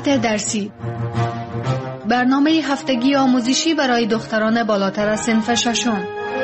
مقامات درسی، برنامه هفتگی آموزشی برای دختران بالاتر از صنف ششم.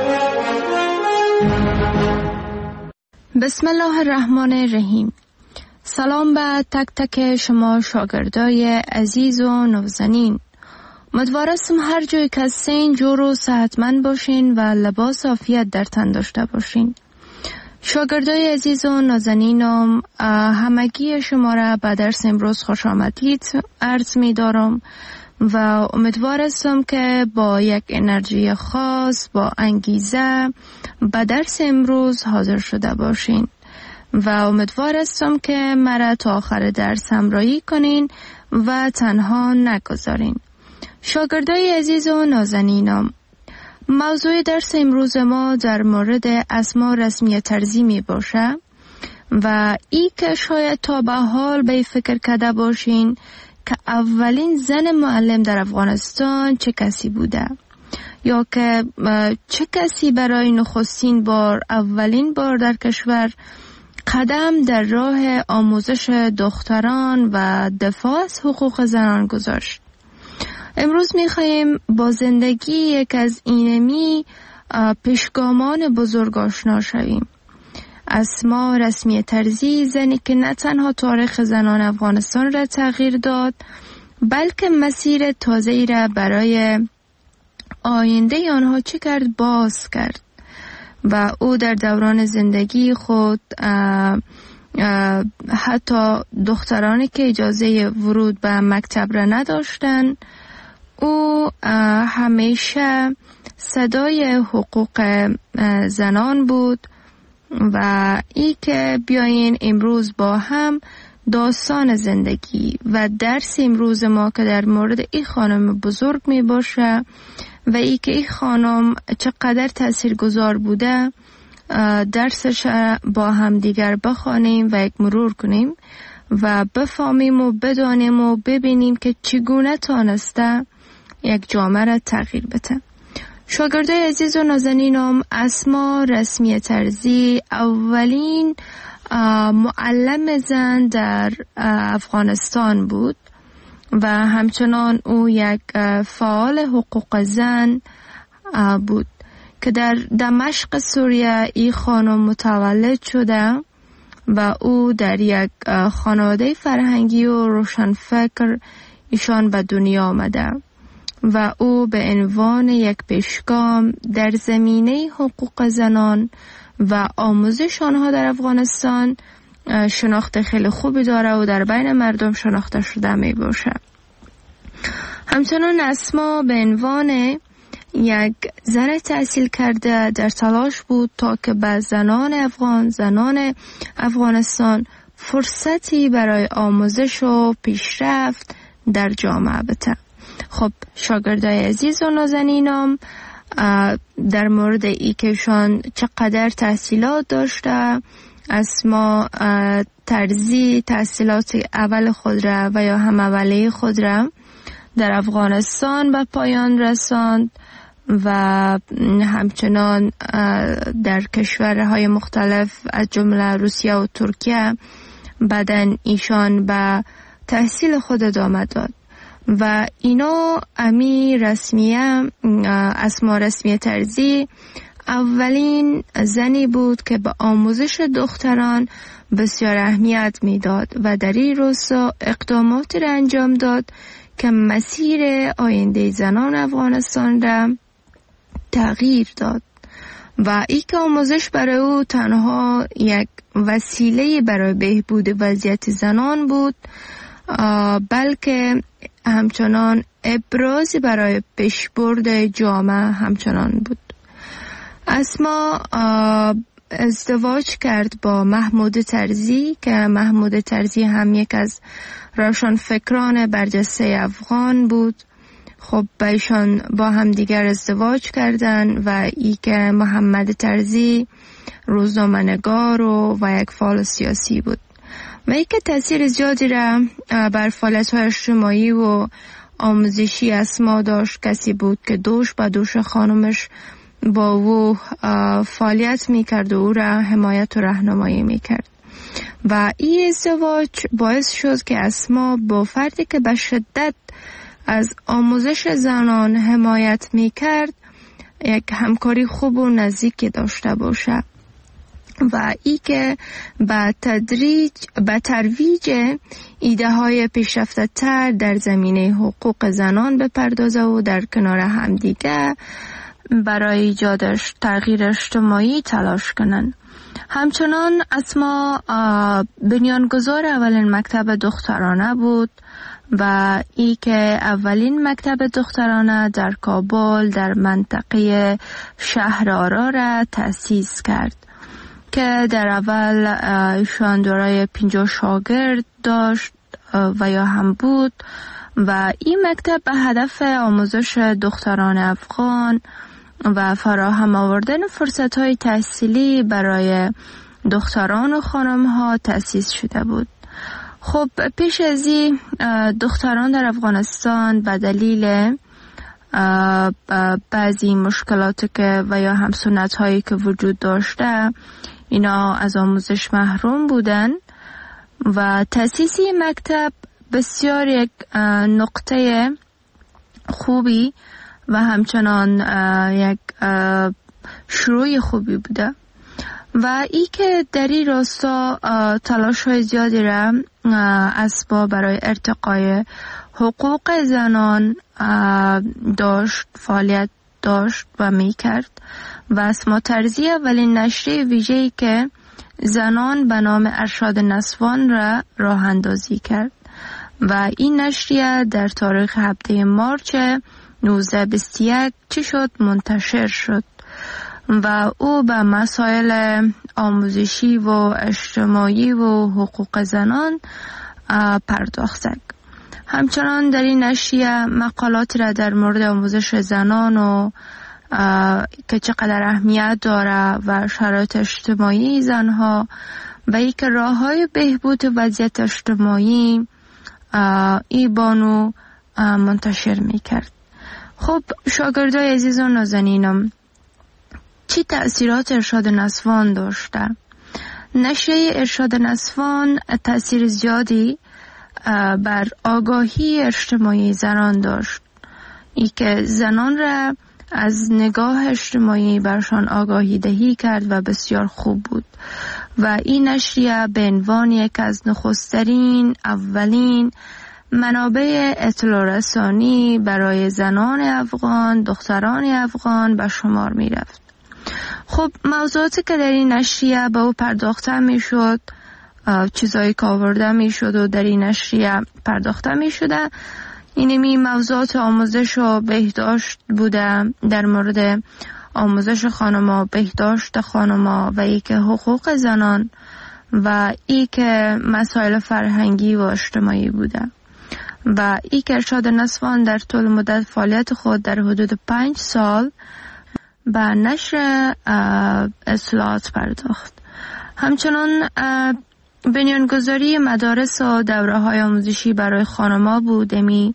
بسم الله الرحمن الرحیم. سلام به تک تک شما شاگردای عزیز و نازنین. امیدوارم هر جای که هستین جور و صحتمند باشین و لباس عافیت در تن داشته باشین. شاگردای عزیز و نازنینم، همگی شما را به درس امروز خوش آمدید عرض می دارم و امیدوارم که با یک انرژی خاص، با انگیزه به درس امروز حاضر شده باشین و امیدوارم که مرا تا آخر درس همراهی کنین و تنها نگذارین. شاگردای عزیز و نازنینم، موضوع درس امروز ما در مورد اسما رسمی طرزی می باشه و ای که شاید تا به حال به فکر کرده باشین که اولین زن معلم در افغانستان چه کسی بوده، یا که چه کسی برای نخستین بار، اولین بار در کشور قدم در راه آموزش دختران و دفاع از حقوق زنان گذاشت. امروز می‌خوایم با زندگی یک از اینمی پیشگامان بزرگ آشنا شویم. اسما رسمی طرزی، زنی که نه تنها تاریخ زنان افغانستان را تغییر داد، بلکه مسیر تازه‌ای را برای آینده آنها چه کرد باز کرد و او در دوران زندگی خود حتی دخترانی که اجازه ورود به مکتب را نداشتند، او همیشه صدای حقوق زنان بود و ای که بیاین امروز با هم داستان زندگی و درس امروز ما که در مورد این خانم بزرگ می باشه و ای که این خانم چقدر تاثیرگذار بوده درسش با هم دیگر بخوانیم و یک مرور کنیم و بفهمیم و بدانیم و ببینیم که چگونه تانسته یک جامعه را تغییر بده. شاگردای عزیز و نازنینم، اسما رسمی طرزی اولین معلم زن در افغانستان بود و همچنان او یک فعال حقوق زن بود که در دمشق سوریه این خانم متولد شده و او در یک خانواده فرهنگی و روشنفکر ایشان به دنیا آمده و او به عنوان یک پیشگام در زمینه حقوق زنان و آموزش آنها در افغانستان شناخت خیلی خوبی داره و در بین مردم شناخته شده می باشه. همچنان اسما به عنوان یک زن تحصیل کرده در تلاش بود تا که به زنان افغانستان فرصتی برای آموزش و پیشرفت در جامعه بده. خب شاگردای عزیز و نازنینم، در مورد ای که شان چقدر تحصیلات داشته، اسما طرزی تحصیلات اول خود را و یا هم اولیه خود را در افغانستان به پایان رساند و همچنان در کشورهای مختلف از جمله روسیه و ترکیه بعدن ایشان به تحصیل خود ادامه داد و اینا اسما رسمی طرزی اولین زنی بود که به آموزش دختران بسیار اهمیت میداد و در این راستا اقداماتی را انجام داد که مسیر آینده زنان افغانستان را تغییر داد و ای که آموزش برای او تنها یک وسیله برای بهبود وضعیت زنان بود، بلکه همچنان ابرازی برای پیشبرد جامعه همچنان بود. اسما ازدواج کرد با محمود طرزی که محمود طرزی هم یک از روشنفکران برجسته افغان بود. خب ایشان با هم دیگر ازدواج کردند و ای که محمد طرزی روزنامه‌نگار و یک فعال سیاسی بود و ای که تأثیر زیادی را بر فعالیت‌های اجتماعی و آموزشی اسما داشت. کسی بود که دوش به دوش خانمش با او فعالیت میکرد و او را حمایت و راهنمایی میکرد و این ازدواج باعث شد که اسما با فردی که به شدت از آموزش زنان حمایت میکرد یک همکاری خوب و نزدیکی داشته باشه و ای که به ترویج ایده های پیشرفته تر در زمینه حقوق زنان بپردازه و در کنار همدیگه برای ایجاد تغییر اجتماعی تلاش کنن. همچنان اسما بنیانگذار اولین مکتب دخترانه بود و ای که اولین مکتب دخترانه در کابل در منطقه شهر آرا را تأسیس کرد که در اول ایشان دارای 50 شاگرد داشت و یا هم بود و این مکتب به هدف آموزش دختران افغان و فراهم آوردن فرصت‌های تحصیلی برای دختران و خانم‌ها تأسیس شده بود. خب پیش از این دختران در افغانستان به دلیل بعضی مشکلات که و یا هم سنت‌هایی که وجود داشته اینا از آموزش محروم بودن و تأسیس مکتب بسیار یک نقطه خوبی و همچنان یک شروع خوبی بوده و ای که در این راستا تلاش های زیادی را اسباب برای ارتقای حقوق زنان داشت، فعالیت داشت و می کرد و اسما ترزی اولین نشریه ویژه‌ای که زنان به نام ارشاد نسوان را راه اندازی کرد و این نشریه در تاریخ 7 مارچ 1921 چی شد منتشر شد و او به مسائل آموزشی و اجتماعی و حقوق زنان پرداخت. همچنان در این نشریه مقالات را در مورد آموزش زنان و که چقدر اهمیت داره و شرایط اجتماعی زنها و ای که راه های بهبود وضعیت اجتماعی ای بانو منتشر می کرد. خب شاگردای عزیز و نازنینم، چی تأثیرات ارشاد نسوان داشته؟ نشریه ارشاد نسوان تأثیر زیادی بر آگاهی اجتماعی زنان داشت، ای که زنان را از نگاه اجتماعی برشان آگاهی دهی کرد و بسیار خوب بود و این نشریه به عنوان یک از نخسترین اولین منابع اطلاع رسانی برای زنان افغان، دختران افغان به شمار می رفت. خب موضوعاتی که در این نشریه به او پرداخته می شد، چیزایی که آورده می شد و در این نشریه پرداخته می شده، اینمی موضوعات آموزش و بهداشت بوده، در مورد آموزش خانما، بهداشت خانما و ای که حقوق زنان و ای که مسائل فرهنگی و اجتماعی بوده و ای که ارشاد نسوان در طول مدت فعالیت خود در حدود 5 سال به نشر اصلاحات پرداخت. همچنان بنیانگذاری مدارس و دوره های آموزشی برای خانم‌ها بود. امی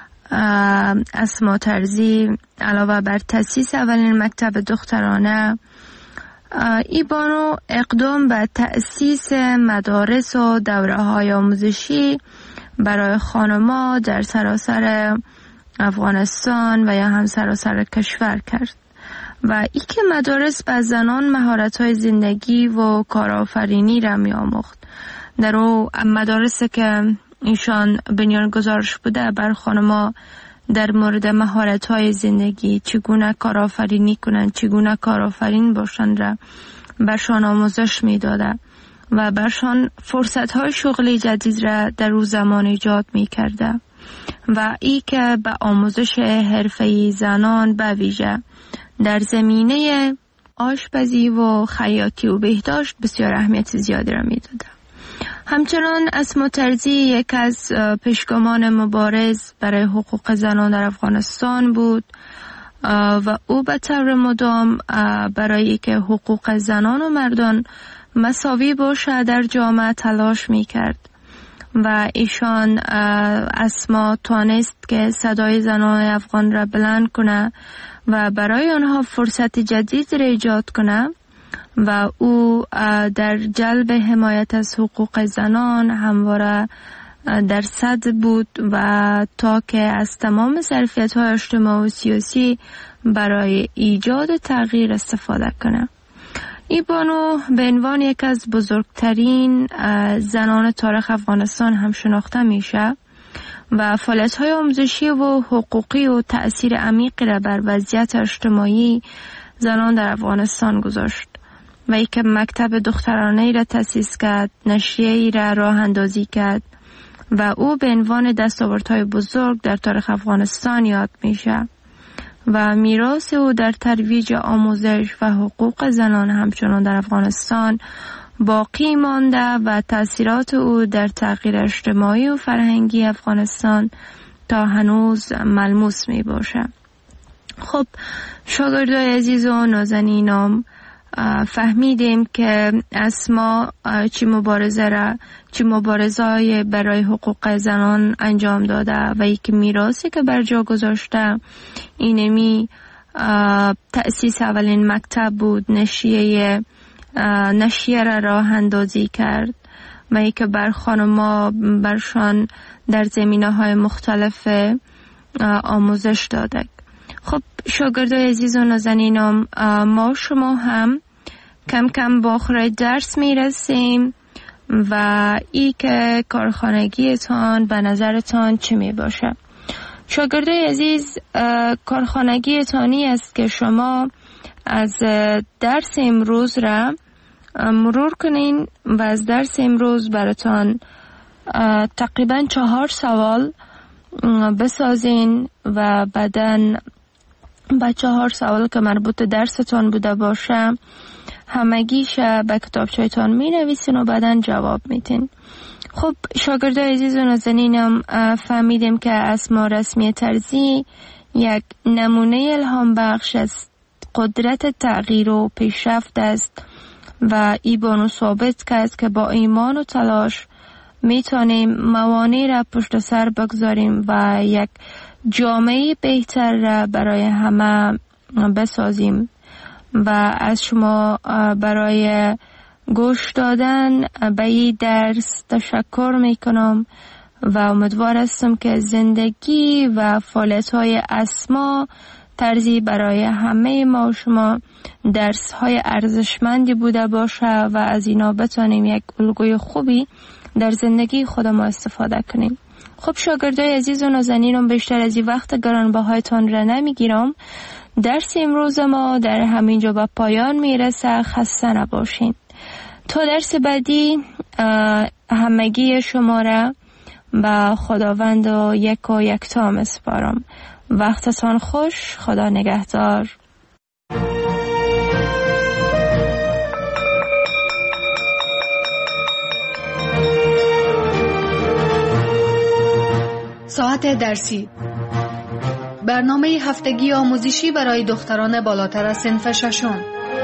اسما ترزی علاوه بر تأسیس اولین مکتب دخترانه، ای بانو اقدام به تأسیس مدارس و دوره های آموزشی برای خانم‌ها در سراسر افغانستان و یا هم سراسر کشور کرد و ای که مدارس به زنان مهارت‌های زندگی و کارآفرینی را می‌آموخت. در او مدارسی که ایشان بنیانگذارش بوده بر خانم‌ها در مورد مهارت‌های زندگی، چگونه کارآفرینی کنند، چگونه کارآفرین باشند را برشان آموزش می‌داده و برشان فرصت‌های شغلی جدید را در او زمان ایجاد می‌کرده و ای که به آموزش حرفه‌ای زنان به ویژه در زمینه آشپزی و خیاطی و بهداشت بسیار اهمیت زیادی را می‌داده. همچنان اسما ترزی یک از پیشگامان مبارز برای حقوق زنان در افغانستان بود و او به طور مدام برای که حقوق زنان و مردان مساوی باشه در جامعه تلاش می‌کرد و ایشان اسما توانست که صدای زنان افغان را بلند کنه و برای آنها فرصت جدید را ایجاد کنه و او در جلب حمایت از حقوق زنان همواره در صدر بود و تا که از تمام ظرفیت‌های اجتماعی و سیاسی برای ایجاد تغییر استفاده کنه. ای بانو به عنوان یک از بزرگترین زنان تاریخ افغانستان هم شناخته میشه و فعالیت‌های آموزشی و حقوقی و تأثیر عمیقی را بر وضعیت اجتماعی زنان در افغانستان گذاشت و ای که مکتب دخترانه را تأسیس کرد، نشریه‌ای را راه اندازی کرد و او به عنوان دستاوردهای بزرگ در تاریخ افغانستان یاد میشه و میراث او در ترویج آموزش و حقوق زنان همچنان در افغانستان باقی مانده و تأثیرات او در تغییر اجتماعی و فرهنگی افغانستان تا هنوز ملموس می باشه. خب شاگردای عزیز و نازنینم، فهمیدیم که اسما چی مبارزه برای حقوق زنان انجام داده و یک میراثی که بر جا گذاشته اینمی تأسیس اولین مکتب بود، نشریه را راه اندازی کرد و یک بر خانما برشان در زمینه‌های مختلف آموزش داده. خب شاگردای عزیز و نازنینم، ما شما هم کم کم با آخر درس میرسیم و ای که کارخانگیتان به نظرتان چی می باشه؟ شاگردای عزیز، کارخانگیتانی است که شما از درس امروز را مرور کنین و از درس امروز براتان تقریبا 4 سوال بسازین و بعدن با 4 سوال که مربوط درستان بوده باشه همگیش به کتابچه‌تان می نویسین و بعدن جواب میتین. خب شاگردای عزیز و نازنینم، فهمیدیم که اسما رسمی طرزی یک نمونه الهام بخش از قدرت تغییر و پیشرفت است و ای بانو ثابت کرد که با ایمان و تلاش میتونیم موانع را پشت سر بگذاریم و یک جامعه بهتر را برای همه بسازیم. و از شما برای گوش دادن به این درس تشکر میکنم و امیدوار هستم که زندگی و فعالیت‌های اسما طرزی برای همه ما و شما درس‌های ارزشمندی بوده باشه و از اینا بتونیم یک الگوی خوبی در زندگی خودمون استفاده کنیم. خب شاگردای عزیز و نازنینم، بیشتر از این وقت گرانبهایتان را نمیگیرم. درس امروز ما در همینجا به پایان میرسه. خسته نباشین. تا درس بعدی همگی شما را به خداوند و یکتا میسپارم. وقتتان خوش. خدا نگهدار. ساعت درسی، برنامه هفتگی آموزشی برای دختران بالاتر از صنف ششم.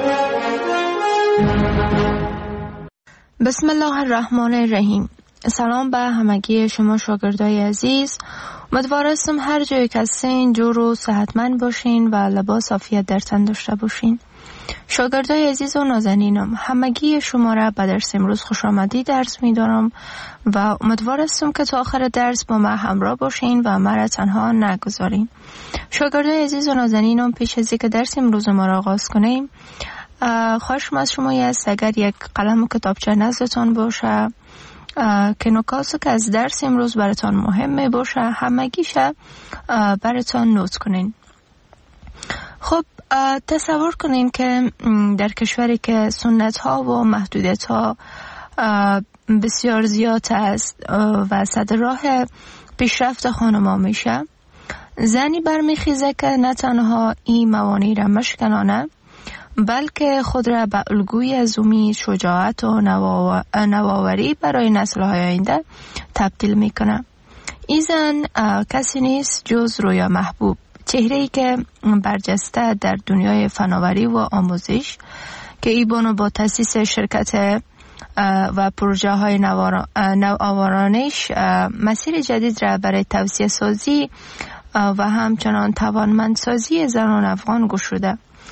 بسم الله الرحمن الرحیم. سلام به همگی شما شاگردای عزیز. امیدوار هستم هر جایی که هستین جور و صحتمند باشین و لباس عافیت در تن داشته باشین. شاگردای عزیز و نازنینم، همگی شما را به درس امروز خوش آمدید درس می‌دارم و امیدوار هستم که تا آخر درس با من همراه باشین و مرا تنها نگذارین. شاگردای عزیز و نازنینم، پیش از اینکه درس امروز ما را آغاز کنیم، خواهشم از شما است اگر یک قلم و کتابچه نزدتان باشه که نکاتی که از درس امروز براتان مهمه باشه همگیش براتان نوت کنین. خب تصور کنین که در کشوری که سنت ها و محدودیت ها بسیار زیاد است و صدر راه پیشرفت خانما میشه، زنی برمیخیزه که نه تنها این موانع را مشکنانه بلکه خود را به الگوی از امید، شجاعت و نوآوری برای نسل‌های آینده تبدیل میکنه. این زن کسی نیست جز رویا محبوب، چهره‌ای که برجسته در دنیای فناوری و آموزش که ایبانو با تأسیس شرکت و پروژه های نوآورانش مسیر جدید را برای توسعه سازی و همچنان توانمندسازی زنان افغان گشوده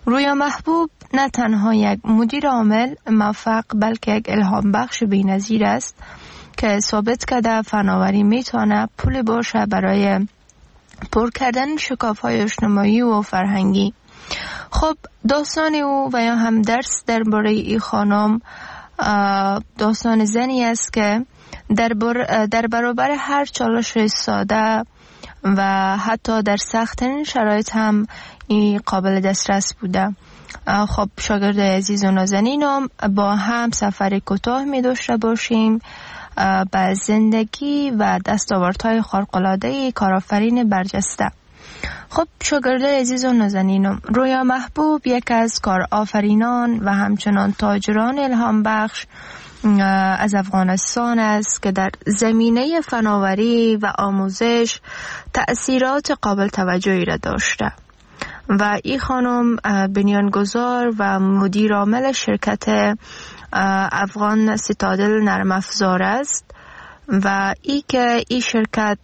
رویا محبوب نه تنها یک مدیر عامل موفق بلکه یک الهام بخش بی‌نظیر است که ثابت کرده فناوری میتونه پول باشه برای پر کردن شکاف‌های اجتماعی و فرهنگی. خب داستان او و یا هم درس درباره این خانم داستان زنی است که در برابر هر چالش ساده و حتی در سخت‌ترین شرایط هم این قابل دسترس بوده. خب شاگرد عزیز و نازنینم، با هم سفر کوتاه می داشته باشیم به زندگی و دستاوردهای خارق‌العاده کارآفرین برجسته. خب شاگرد عزیز و نازنینم، رویا محبوب یک از کارآفرینان و همچنان تاجران الهام بخش از افغانستان است که در زمینه فناوری و آموزش تأثیرات قابل توجهی را داشته و این خانم بنیانگذار و مدیر عامل شرکت افغان سیتادل نرم افزار است و این شرکت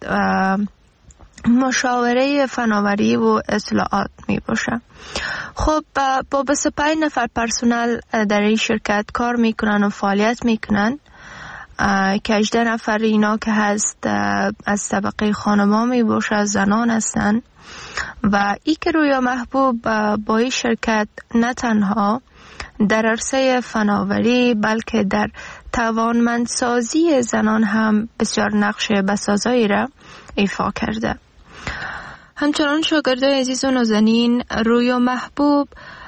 مشاوره فناوری و اطلاعات می باشه. خب با 25 نفر پرسنل در این شرکت کار میکنن و فعالیت میکنن که 18 نفر اینا که هست از طبقه خانما می باشه، زنان هستن. و ای که رویا محبوب با این شرکت نه تنها در عرصه فناوری بلکه در توانمندسازی زنان هم بسیار نقش بسازایی را ایفا کرده. همچنان شاگرد عزیز و نازنین، رویا محبوب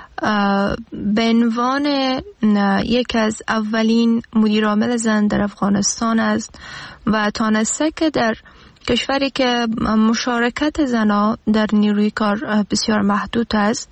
به عنوان یک از اولین مدیر عامل زن در افغانستان است و تانسته که در کشوری که مشارکت زنان در نیروی کار بسیار محدود است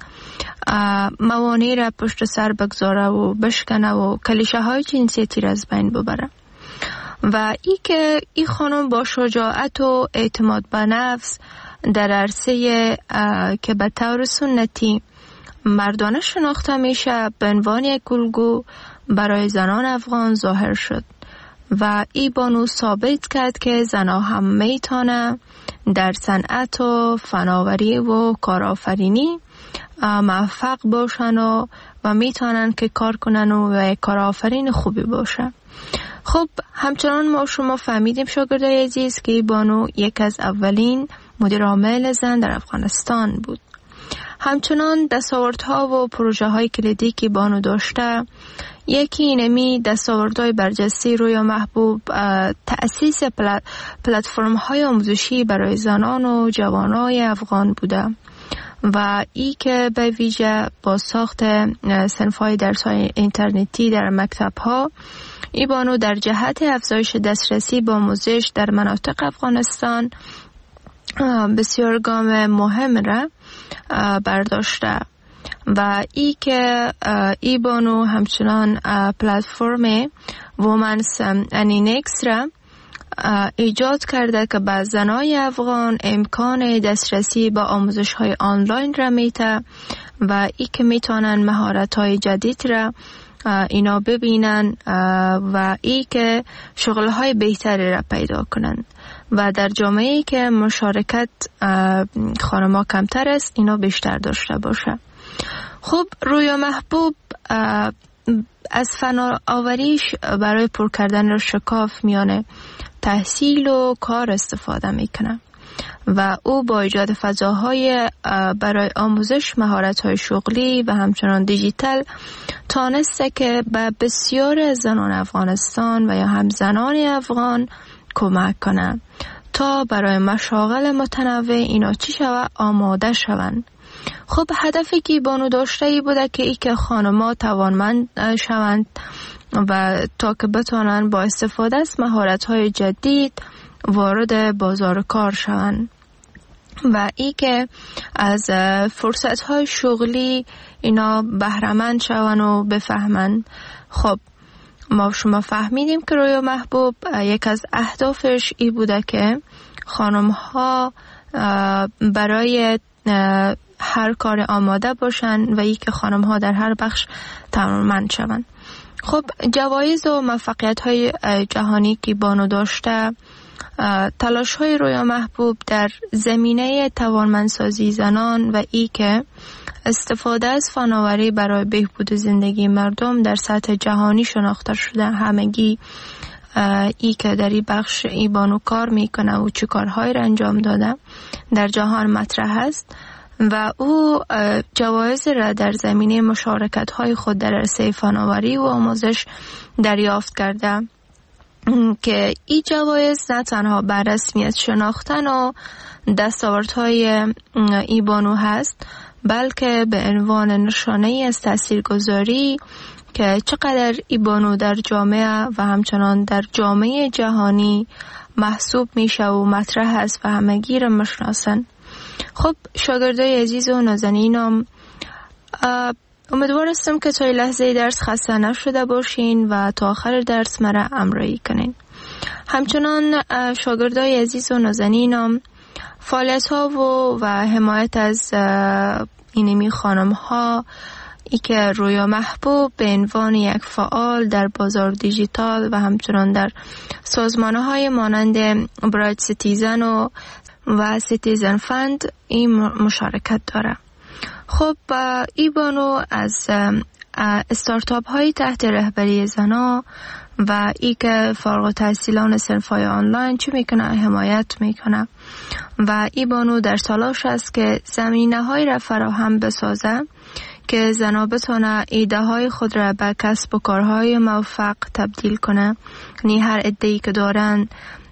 موانع را پشت سر بگذاره و بشکنه و کلیشه های جنسیتی را از بین ببره. و ای که این خانم با شجاعت و اعتماد به نفس در عرصه که به طور سنتی مردانه شناخته میشه به عنوان یک الگو برای زنان افغان ظاهر شد و ای بانو ثابت کرد که زنها هم میتونه در صنعت و فناوری و کارآفرینی موفق باشن و میتونن که کار کنن و کارآفرین خوبی باشن. خب همچنان ما شما فهمیدیم شاگرد عزیز که بانو یک از اولین مدیر عامل زن در افغانستان بود. همچنان دستاوردها و پروژه های کلیدی که بانو داشته، یکی اینمی دستاوردهای برجسته رویا محبوب تأسیس پلتفرم های آموزشی برای زنان و جوانای افغان بوده و ای که به ویژه با ساخت صنف‌های درس‌های اینترنتی در مکتب‌ها ای بانو در جهت افزایش دسترسی به آموزش در مناطق افغانستان بسیار گام مهم را برداشته و ای که ای بانو همچنان پلتفرم وومنز انینکس را ایجاد کرده که به زنای افغان امکان دسترسی به آموزش‌های آنلاین را میده و ای که میتونن مهارت‌های جدید را اینا ببینن و ای که شغل‌های بهتری را پیدا کنن و در جامعه‌ای که مشارکت خانم‌ها کمتر است اینا بیشتر داشته باشه. خب رویا محبوب از فناوریش برای پر کردن شکاف میانه تحصیل و کار استفاده میکنه و او با ایجاد فضاهای برای آموزش مهارت‌های شغلی و همچنان دیجیتال تانسته که به بسیار از زنان افغانستان و یا هم زنان افغان کمک کنه تا برای مشاغل متنوع اینا چی شود آماده شوند. خب هدفی که بانو داشته ای بوده که ای که خانم‌ها توانمند شوند و تا که بتونن با استفاده از مهارت‌های جدید وارد بازار کار شوند و ای که از فرصت‌های شغلی اینا بهره‌مند شوند و بفهمند. خب ما شما فهمیدیم که رویا محبوب یک از اهدافش ای بوده که خانم‌ها برای هر کار آماده باشن و ای که خانم‌ها در هر بخش توانمند شوند. خب جوایز و موفقیت‌های جهانی که بانو داشته، تلاش‌های رویا محبوب در زمینه توانمندسازی زنان و ای که استفاده از فناوری برای بهبود زندگی مردم در سطح جهانی شناخته شده. همگی ای که در این بخش ای بانو کار میکنه و چه کارهایی را انجام داده در جهان مطرح است و او جوایز را در زمینه مشارکت های خود در عرصه فناوری و آموزش دریافت کرده که این جوایز نه تنها بر رسمیت شناختن و دستاوردهای ای بانو هست، بلکه به عنوان نشانه از تاثیرگذاری که چقدر ای بانو در جامعه و همچنان در جامعه جهانی محسوب میشه و مطرح است و همگی را میشناسن. خب شاگردای عزیز و نازنینم، امیدوار هستم که تا لحظه درس خسته نشده باشین و تا آخر درس مرا همراهی کنین. همچنان شاگردای عزیز و نازنینم، فعالیت ها و حمایت از اینمی خانم ها ای که رویا محبوب به عنوان یک فعال در بازار دیجیتال و همچنان در سازمان های مانند برایت سیتیزن و سیتیزن فند این مشارکت داره. خب ای بانو از استارتاپ های تحت رهبری زنا و ای که فارغ التحصیلان صنف‌های آنلاین چی میکنه حمایت میکنه و ای بانو در تلاش است که زمینه های را فراهم بسازه که زنا بتونه ایده های خود را به کسب و کارهای موفق تبدیل کنه. یعنی هر ایده‌ای که دارن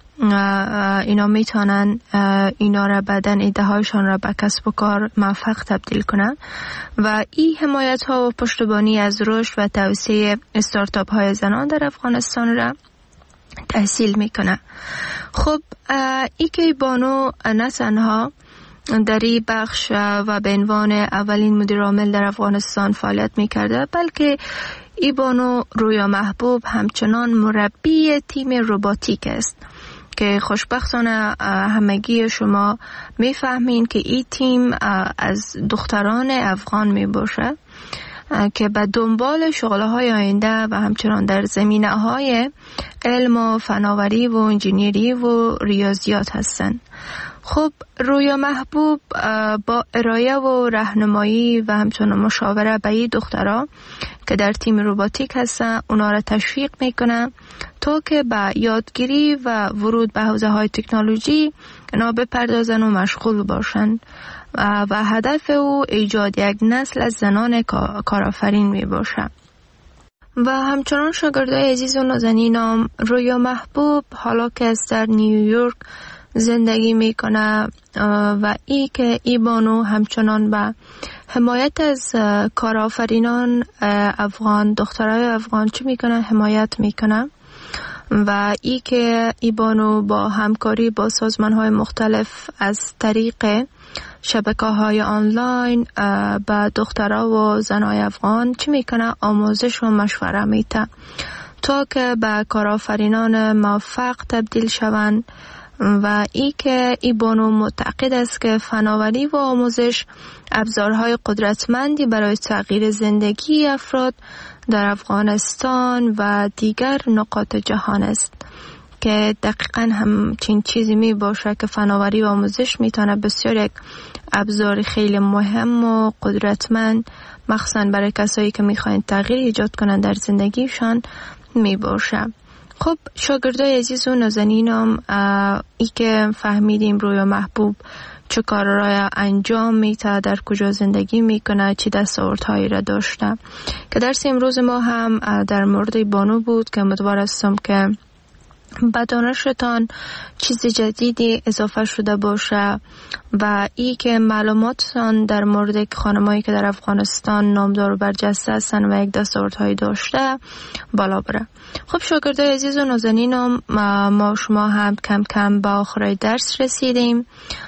اینا میتونن اینا را بعدن ایده هایشان را به کسب و کار موفق تبدیل کنن و این حمایت ها و پشتیبانی از رشد و توسعه استارتاپ های زنان در افغانستان را تحصیل میکنه. خب ای که بانو نه تنها در این بخش و به عنوان اولین مدیر عامل در افغانستان فعالیت میکرده، بلکه ای بانو رویا محبوب همچنان مربی تیم روباتیک است که خوشبختانه همگی شما میفهمین که این تیم از دختران افغان می باشه که به دنبال شغلهای آینده و همچنان در زمینه های علم و فناوری و انجینیری و ریاضیات هستند. خب رویا محبوب با ارائه و راهنمایی و همچنان مشاوره به این دخترها که در تیم روباتیک هستن اونا را تشویق میکنه تا که به یادگیری و ورود به حوزه های تکنولوژی اونا بپردازن و مشغول باشن و هدف او ایجاد یک نسل از زنان کارآفرین می باشه. و همچنان شاگردای عزیز و نازنینم، رویا محبوب حالا که از در نیویورک زندگی میکنه و ای که ای بانو همچنان به حمایت از کارآفرینان افغان، دخترای افغان چی میکنه؟ حمایت میکنه و ای که ای بانو با همکاری با سازمان های مختلف از طریق شبکه های آنلاین به دخترها و زنای افغان چی میکنه؟ آموزش و مشوره میده تا که به کارآفرینان موفق تبدیل شوند و ای که ای بانو معتقد است که فناوری و آموزش ابزارهای قدرتمندی برای تغییر زندگی افراد در افغانستان و دیگر نقاط جهان است که دقیقاً همچین چیزی می باشه که فناوری و آموزش میتونه بسیار یک ابزار خیلی مهم و قدرتمند مخصوصاً برای کسایی که میخواین تغییر ایجاد کنن در زندگیشان می باشه. خب شاگردای عزیز و نازنینم، ای که فهمیدیم رویا محبوب چه کار را انجام میده، در کجا زندگی میکنه، چی دستاوردهایی را داشته، که درس امروز ما هم در مورد بانو بود که امیدوار هستم که به دانشتان چیز جدیدی اضافه شده باشه و ای که معلوماتتان در مورد خانمایی که در افغانستان نامدار و برجسته هستن و یک دستاوردهایی داشته بالا بره. خب شاگردای عزیز و نازنینم، ما شما هم کم کم به آخرای درس رسیدیم.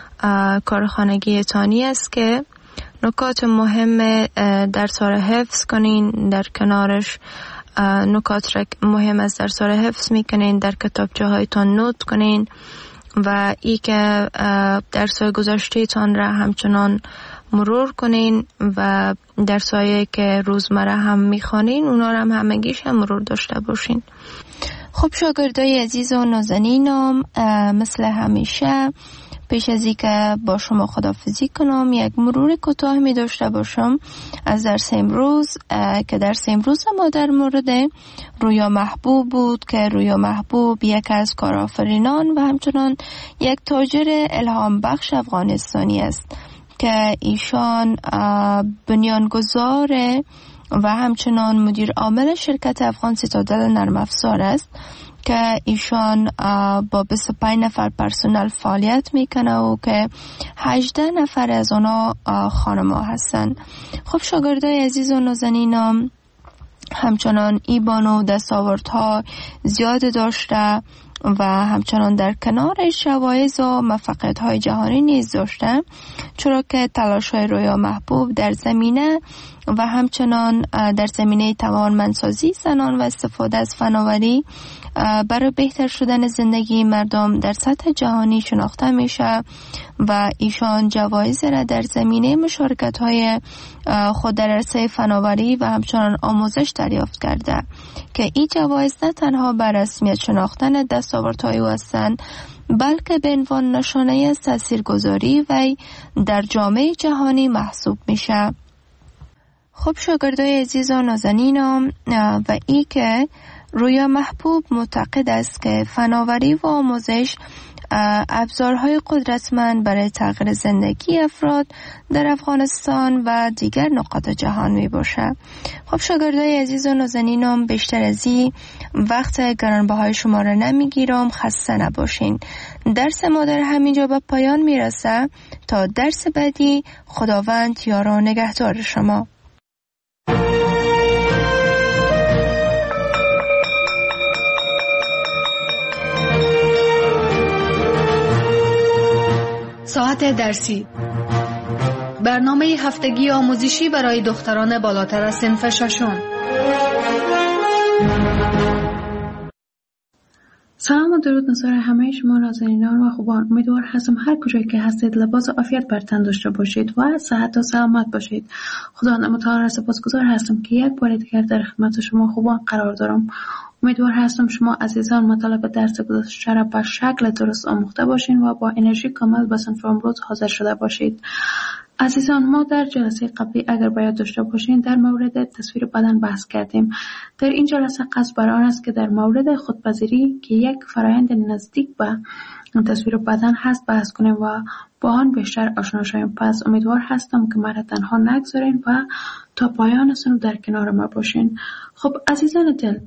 کار خانگی تانی است که نکات مهم درس را حفظ کنین، در کنارش نکات را مهم از درس را حفظ میکنین، در کتابچه هایتان نوت کنین و ای که درس های گذشته تان را همچنان مرور کنین و درس هایی که روزمره هم میخوانین اونا را هم همگیش هم مرور داشته باشین. خب شاگردای عزیز و نازنینم، مثل همیشه پیش از اینکه با شما خداحافظی کنم یک مرور کوتاه می داشته باشم از درس امروز که درس امروز ما در مورد رویا محبوب بود که رویا محبوب یک از کارآفرینان و همچنان یک تاجر الهام بخش افغانستانی است که ایشان بنیانگذار و همچنان مدیر عامل شرکت افغان سیتادل نرم افزار است که ایشان با 25 نفر پرسنل فعالیت میکنه و که 18 نفر از اونا خانم‌ها هستن. خب شاگردای عزیز و نازنینم همچنان ایبانو دستاوردها زیاد داشته و همچنان در کنارش جوایز و موفقیت‌های جهانی نیز داشته، چرا که تلاش‌های رویا محبوب در زمینه و همچنان در زمینه توانمندسازی زنان و استفاده از فناوری برای بهتر شدن زندگی مردم در سطح جهانی شناخته میشه و ایشان جوایز را در زمینه مشارکت‌های خود در عرصه فناوری و همچنان آموزش دریافت کرده که این جوایز نه تنها بر رسمیت شناختن دستاوردهای او هستند بلکه به عنوان نشانه از تاثیرگذاری وی در جامعه جهانی محسوب میشه. خب شاگردای عزیز و نازنینم و ای که رویا محبوب معتقد است که فناوری و آموزش ابزارهای قدرتمند برای تغییر زندگی افراد در افغانستان و دیگر نقاط جهان می باشه. خب شاگردای عزیز و نازنینم بیشتر از این وقت گرانبهای شما را نمیگیرم، خسته نباشین. درس ما در همینجا به پایان میرسه. تا درس بعدی خداوند یار و نگهدار شما. ساعت درسی، برنامه هفتگی آموزشی برای دختران بالاتر از صنف ششم. سلام و درود نظر همه شما نازنینان و خوبان. امیدوار هستم هر کجایی که هستید لباس عافیت بر تن داشته باشید و صحت و سلامت باشید. خدا متعال را سپاسگزار هستم که یک بار دیگر در خدمت شما خوبان قرار دارم. امیدوار هستم شما عزیزان مطالب درس گذشته را به شکل درست آموخته باشین و با انرژی کامل به صنف امروز حاضر شده باشید. عزیزان ما در جلسه قبلی اگر به یاد داشته باشین در مورد تصویر بدن بحث کردیم. در این جلسه قصد بر آن است که در مورد خودپذیری که یک فرآیند نزدیک به تصویر بدن هست بحث کنیم و با آن بیشتر آشنا شویم. پس امیدوار هستم که مرا تنها نگذارین و تا پایان سنو در کنار ما باشین. خب عزیزان دل،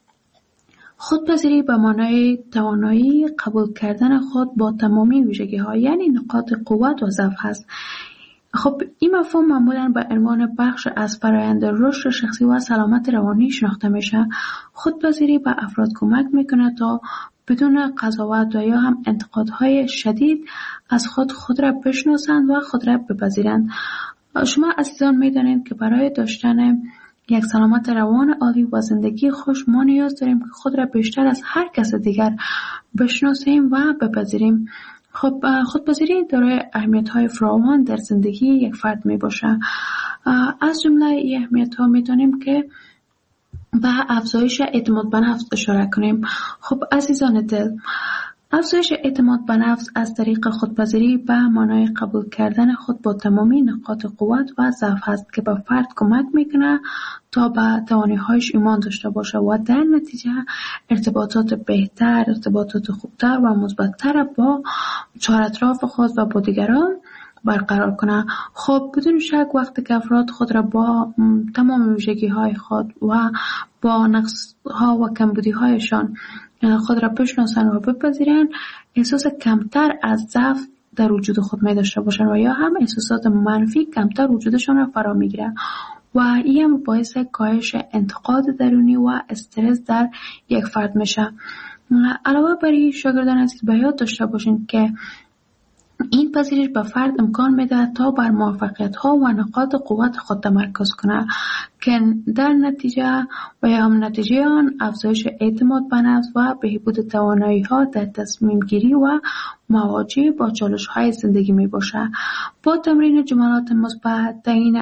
خودپذیری به معنای توانایی قبول کردن خود با تمامی ویژگی‌ها یعنی نقاط قوت و ضعف هست. خب این مفهوم معمولاً به عنوان بخش از فرآیند رشد شخصی و سلامت روانی شناخته میشه. خودپذیری به افراد کمک میکنه تا بدون قضاوت و یا هم انتقادهای شدید از خود را بشناسند و خود را بپذیرند. شما عزیزان میدانید که برای داشتن یک سلامت روان عالی و زندگی خوش ما نیاز داریم که خود را بیشتر از هر کس دیگر بشناسیم و بپذیریم. خب خودپذیری دارای اهمیت‌های فراوان در زندگی یک فرد می باشه. از جمله این اهمیت‌ها می‌دانیم که به افزایش اعتماد به نفس اشاره کنیم. خب عزیزان دل، افزایش اعتماد به نفس از طریق خودپذیری به معنای قبول کردن خود با تمامی نقاط قوت و ضعف است که به فرد کمک میکنه تا به توانایی‌هایش ایمان داشته باشه و در نتیجه ارتباطات بهتر، ارتباطات خوبتر و مثبت‌تر با چهار اطراف خود و با دیگران برقرار کنه. خب بدون شک وقتی که افراد خود را با تمام ویژگی‌های خود و با نقص‌ها و کمبودی‌هایشان خود را بشناسن و بپذیرن، احساس کمتر از ضعف در وجود خود می داشته باشن و یا هم احساسات منفی کمتر وجودشان را فرا می گیرن و این هم باعث کاهش انتقاد درونی و استرس در یک فرد میشه. علاوه بر این شاگردان عزیز به یاد داشته باشین که این پذیرش به فرد امکان میده تا بر موفقیت‌ها و نقاط قوت خود تمرکز کنه که در نتیجه و یا هم نتیجه آن افزایش اعتماد به نفس و بهبود توانایی‌ها در تصمیم گیری و مواجهه با چالش‌های زندگی می باشه. با تمرین جملات مثبت، تعیین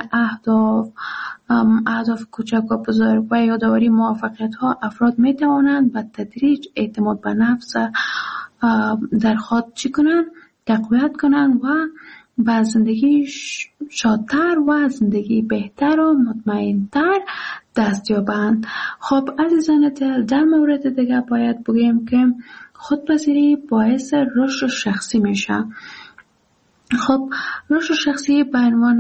اهداف کوچک و بزرگ و یادآوری موفقیت‌ها افراد می توانند به تدریج اعتماد به نفس در خود چی کنن؟ تقویت کنن و به زندگی شادتر و زندگی بهتر و مطمئنتر دست یابند. خب عزیزان دل، در مورد دیگه باید بگیم که خودپذیری باعث رشد شخصی میشه. خب رشد شخصی به عنوان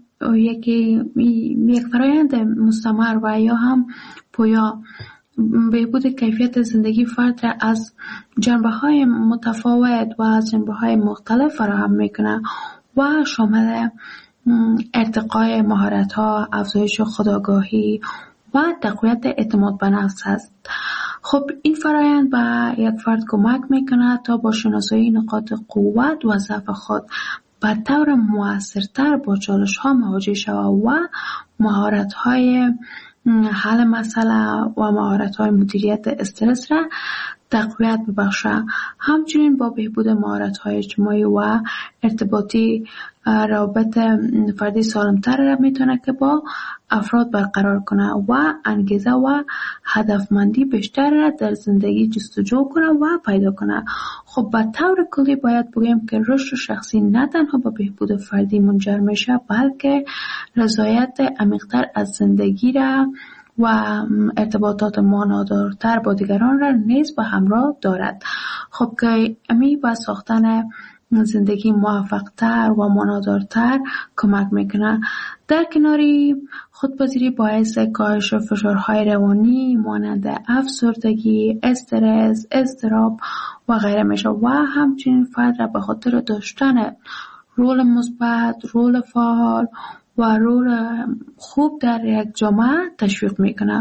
یک فرایند مستمر و یا هم پویا بهبود کیفیت زندگی فرد را از جنبه‌های متفاوت و از جنبه‌های مختلف فراهم میکنه و شامل ارتقای مهارت‌ها، افزایش خودآگاهی و تقویت اعتماد به نفس است. خب این فرایند به یک فرد کمک میکنه تا با شناسایی نقاط قوت و ضعف خود به طور موثرتر با چالش‌ها مواجه شود و مهارت‌های حل مسئله و مهارت‌های مدیریت استرس را تقویت ببخشه. همچنین با بهبود مهارت‌های اجتماعی و ارتباطی روابط فردی سالمتر را میتونه که با افراد برقرار کنه و انگیزه و هدفمندی بیشتر را در زندگی جستجو کنه و پیدا کنه. خب به طور کلی باید بگیم که رشد شخصی نه تنها با بهبود فردی منجر میشه، بلکه رضایت عمیق‌تر از زندگی را و ارتباطات معنادارتر با دیگران را نیز به همراه دارد. خب که امی به ساختن زندگی موفق‌تر و معنادارتر کمک میکنه. در کناری خودپذیری باعث کاهش فشارهای روانی مانند افسردگی، استرس، اضطراب و غیره میشه و همچنین فرد را به خاطر داشتن رول مثبت، رول فعال و رول خوب در یک جامعه تشویق میکنه.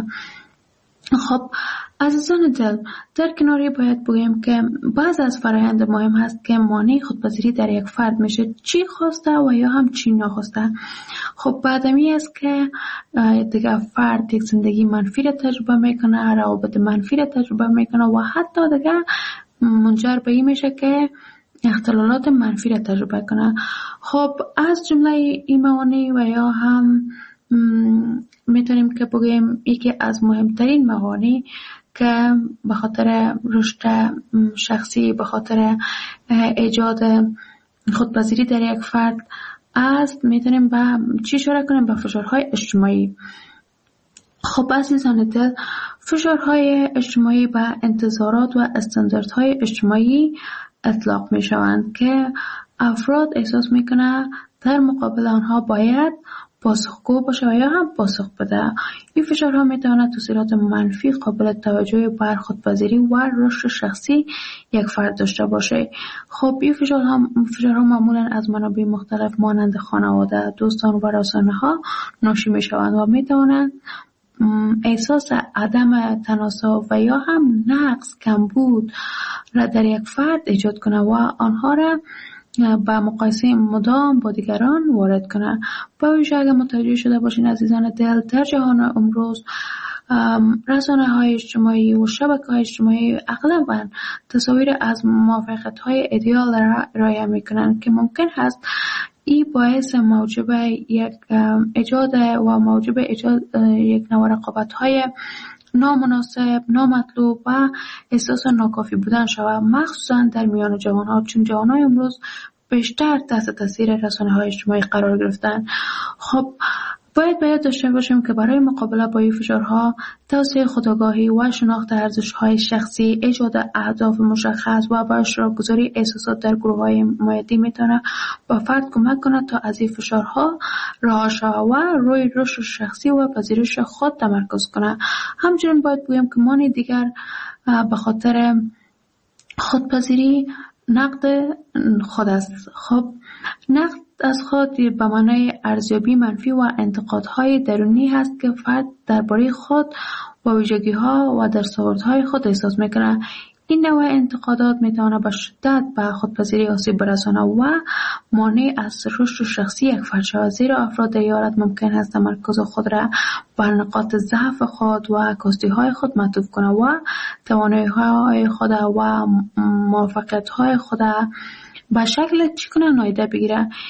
خب عزیزان دل، در کناری باید بگیم که بعض از فرایند مهم هست که مانع خودپذیری در یک فرد میشه، چی خواسته و یا هم چی نخواسته. خب بعدمی است که دیگه فرد یک زندگی منفی را تجربه میکنه، روابط منفی را تجربه میکنه و حتی دیگه منجر به این میشه که اختلالات منفی را تجربه کنه. خب از جمله این موانع و یا هم میتونیم که بگیم یکی از مهمترین موانع که به خاطر رشد شخصی، به خاطر ایجاد خودپذیری در یک فرد است، میتونیم به چی اشاره کنیم؟ به فشارهای اجتماعی. خب عزیزان دل، فشارهای اجتماعی به انتظارات و استانداردهای اجتماعی اطلاق می شوند که افراد احساس می کنند در مقابل آنها باید پاسخگو باشه و یا هم پاسخ بده. این فشارها می تواند تاثیرات منفی قابل توجهی بر خودپذیری و رشد شخصی یک فرد داشته باشه. خب این فشارها معمولا از منابع مختلف مانند خانواده، دوستان و رسانه ها ناشی می شوند و می توانند احساس عدم تناسب و یا هم نقص، کمبود را در یک فرد ایجاد کنه و آنها را با مقایسه مدام با دیگران وارد کنه. با ویژه اگر متوجه شده باشین عزیزان دل، در جهان امروز رسانه‌های اجتماعی و شبکه‌های اجتماعی اغلباً تصاویر از موفقیت‌های ایدئال را ارائه می‌کنند که ممکن است این باعث موجب ایجاد یک نوع رقابت‌های نامناسب، نامطلوب و احساس ناکافی بودن شود، مخصوصا در میان جوان‌ها، چون جوان‌های امروز بیشتر تحت تاثیر رسانه‌های اجتماعی قرار گرفتن. خب باید داشته باشیم که برای مقابله با این فشارها توسعه خودآگاهی و شناخت ارزش‌های شخصی، ایجاد اهداف مشخص و با اشتراک گذاری احساسات در گروه‌های حمایتی میتونه با فرد کمک کنه تا از این فشارها رها شود و روی رشد شخصی و پذیرش خود تمرکز کنه. همچنین باید بگیم که مانع دیگر به خاطر خودپذیری نقد خود است. خب نقد از خود به معنای ارزیابی منفی و انتقادهای درونی هست که فرد درباره خود و ویژگی‌ها و دستاوردهای خود احساس میکنه. این نوع انتقادات میتونه به شدت به خودپذیری آسیب برسانه و مانع از رشد شخصی یک فرد شود، زیرا افراد در این حالت ممکن است تمرکز خود را بر نقاط ضعف خود و کاستی‌های خود معطوف کنه و توانایی‌های خود و موفقیت‌های خود به شکل نادیده بگیره.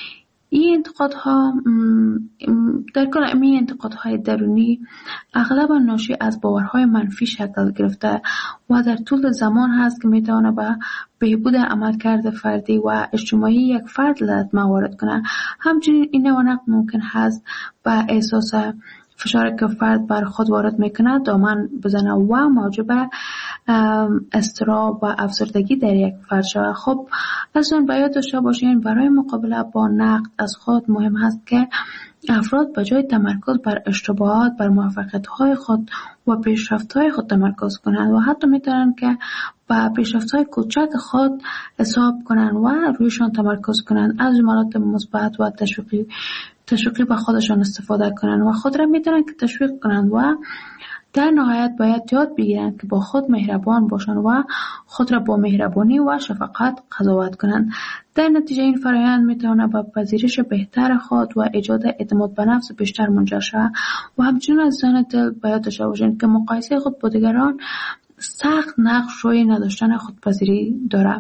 این انتقادها در کل این انتقادهای درونی اغلب ناشی از باورهای منفی شکل گرفته و در طول زمان هست که میتونه به بهبود عملکرد فردی و اجتماعی یک فرد لطمه وارد کنه. همچنین این نوع ممکن هست به احساس فشاری که فرد بر خود وارد میکنه دامن بزنه و موجب اضطراب و افسردگی در یک فرد شود. خب از اون باید داشته باشین برای مقابله با نقد از خود مهم هست که افراد به جای تمرکز بر اشتباهات بر موفقیت‌های خود و پیشرفت‌های خود تمرکز کنند و حتی میتونن که با پیشرفت‌های کوچک خود حساب کنند و رویشان تمرکز کنند، از جملات مثبت و تشویقی به خودشان استفاده کنند و خود را میتونن که تشویق کنند و در نهایت باید یاد بگیرند که با خود مهربان باشند و خود را با مهربانی و شفقت قضاوت کنند. در نتیجه این فرآیند میتواند به پذیرش بهتر خود و ایجاد اعتماد به نفس بیشتر منجر شود و همچنین عزیزان دل باید داشته باشند که مقایسه خود با دیگران سخت نقش روی نداشتن خودپذیری دارد.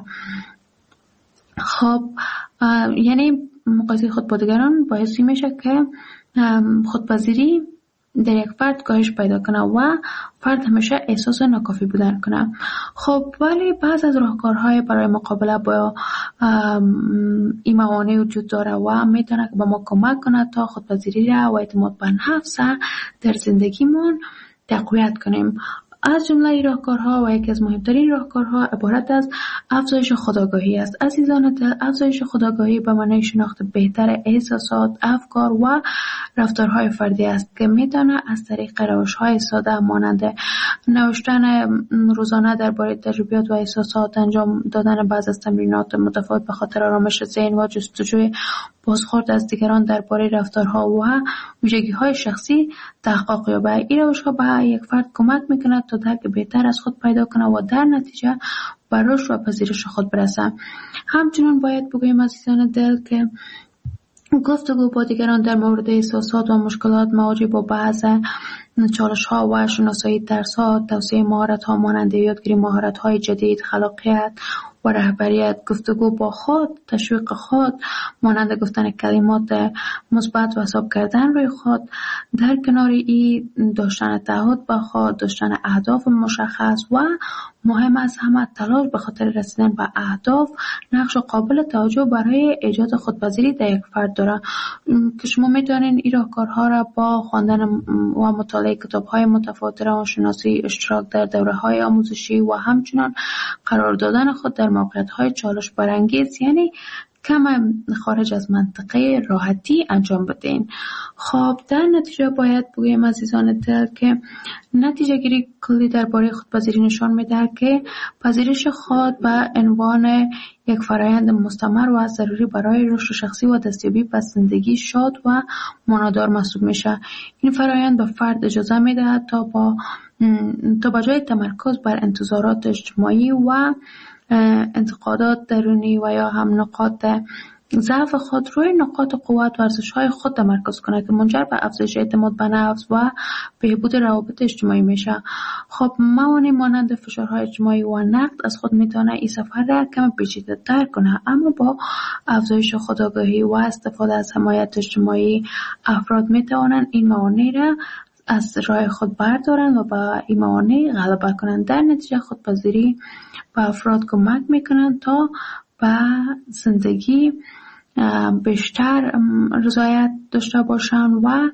خب یعنی مقایسه خود با دیگران باعث میشه که خودپذیری در یک فرد کاهش پیدا کنه و فرد همیشه احساس ناکافی بودن کنه. خب ولی بعض از راهکارهای برای مقابله با این موانع وجود داره و میتونه که به ما کمک کنه تا خودپذیری را و اعتماد به نفس در زندگیمون تقویت کنیم. از جمله این راهکارها و یکی از مهمترین راهکارها عبارت از افزایش خودآگاهی است. عزیزان دل، افزایش خودآگاهی به معنای شناخت بهتر احساسات، افکار و رفتارهای فردی است که میتونه از طریق روش‌های ساده مانند نوشتن روزانه درباره تجربیات و احساسات، انجام دادن بعض از تمرینات متفاوت به خاطر آرامش ذهن و جستجوی بازخورد از دیگران درباره رفتارها و ویژگی‌های شخصی تحقق یابد. این روش‌ها به یک فرد کمک می‌کند تا درک بهتر از خود پیدا کنه و در نتیجه به رشد و پذیرش خود برسه. همچنین باید بگوییم عزیزان دل که گفتگو با دیگران در مورد احساسات و مشکلات مواجه با بعض چالش‌ها و شناسایی ترس‌ها، توسعه مهارت‌ها مانند یادگیری مهارت‌های جدید، خلاقیت و رهبریت، گفتگو با خود، تشویق خود مانند گفتن کلمات مثبت و حساب کردن روی خود، در کنار این داشتن تعهد با خود، داشتن اهداف مشخص و مهم از همه تلاش به خاطر رسیدن به اهداف نقش قابل توجه برای ایجاد خودپذیری در یک فرد داره که شما میتونین این راهکارها را با خواندن و مطالعه کتاب‌های متفاوت روانشناسی، اشتراک در دوره‌های آموزشی و همچنین قرار دادن خود در موقعیت‌های چالش برانگیز یعنی کم خارج از منطقه راحتی انجام بدین. خب در نتیجه باید بگویم عزیزان دل که نتیجه گیری کلی درباره خودپذیری نشان میده که پذیرش خود به عنوان یک فرآیند مستمر و ضروری برای رشد شخصی و دستیابی به زندگی شاد و معنادار محسوب میشه. این فرآیند به فرد اجازه میده تا با جای تمرکز بر انتظارات اجتماعی و انتقادات درونی و یا هم نقاط ضعف خود روی نقاط قوت و ارزش‌های خود تمرکز کنه که منجر به افزایش اعتماد به نفس و بهبود روابط اجتماعی میشه. خب موانع مانند فشارهای اجتماعی و نقد از خود میتونه این سفر را کم پیچیده‌تر کنه، اما با افزایش خودآگاهی و استفاده از حمایت اجتماعی افراد میتوانند این موانع را از راه خود بردارن و با این موانع غلبه کنند. در نتیجه خودپذیری به افراد کمک میکنند تا به زندگی بیشتر رضایت داشته باشند و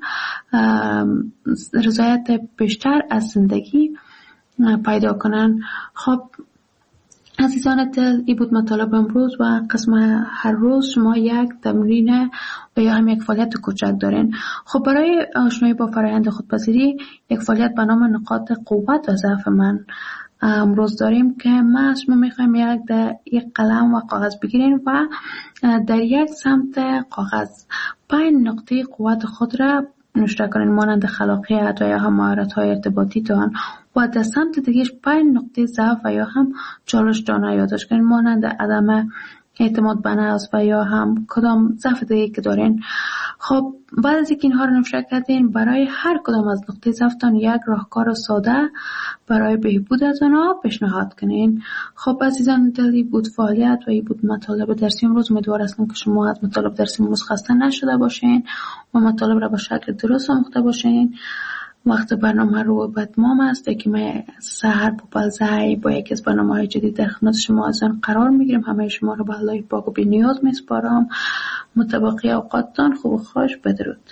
رضایت بیشتر از زندگی پیدا کنند. خب عزیزان دل، این بود مطالب امروز و قسم هر روز شما یک تمرین و یا هم یک فعالیت کوچک دارین. خب برای آشنایی با فرآیند خودپذیری یک فعالیت به نام نقاط قوت و ضعف من امروز داریم که ما از شما میخوایم یک قلم و کاغذ بگیرین و در یک سمت کاغذ 5 نقطه قوت خود را نوشته کنین مانند خلاقیت و یا هم مهارت‌های ارتباطی دان و در سمت دیگه 5 نقطه ضعف و یا هم چالش دانه یادداشت کنین مانند عدم اعتماد به نفس و یا هم کدام ضعف دیگه که دارین. خب بعد از اینکه اینها رو نوشته کردین، برای هر کدام از نقطه ضعفتان یک راهکار ساده برای بهبود از آنها پیشنهاد کنین. خب عزیزان دلی بود فعالیت و این بود مطالب درسی امروز. امیدوار هستم که شما از مطالب درسی امروز خسته نشده باشین و مطالب را به شکل درست آموخته باشین. وقت برنامه رو به اتمام است که من سحر پوپلزی با یکی از برنامه‌های جدید در خدمت شما عزیزان قرار میگیرم. همه شما رو به الله پاک و بی‌نیاز میسپارم. متبقی اوقاتتان خوب و خوش. بدرود.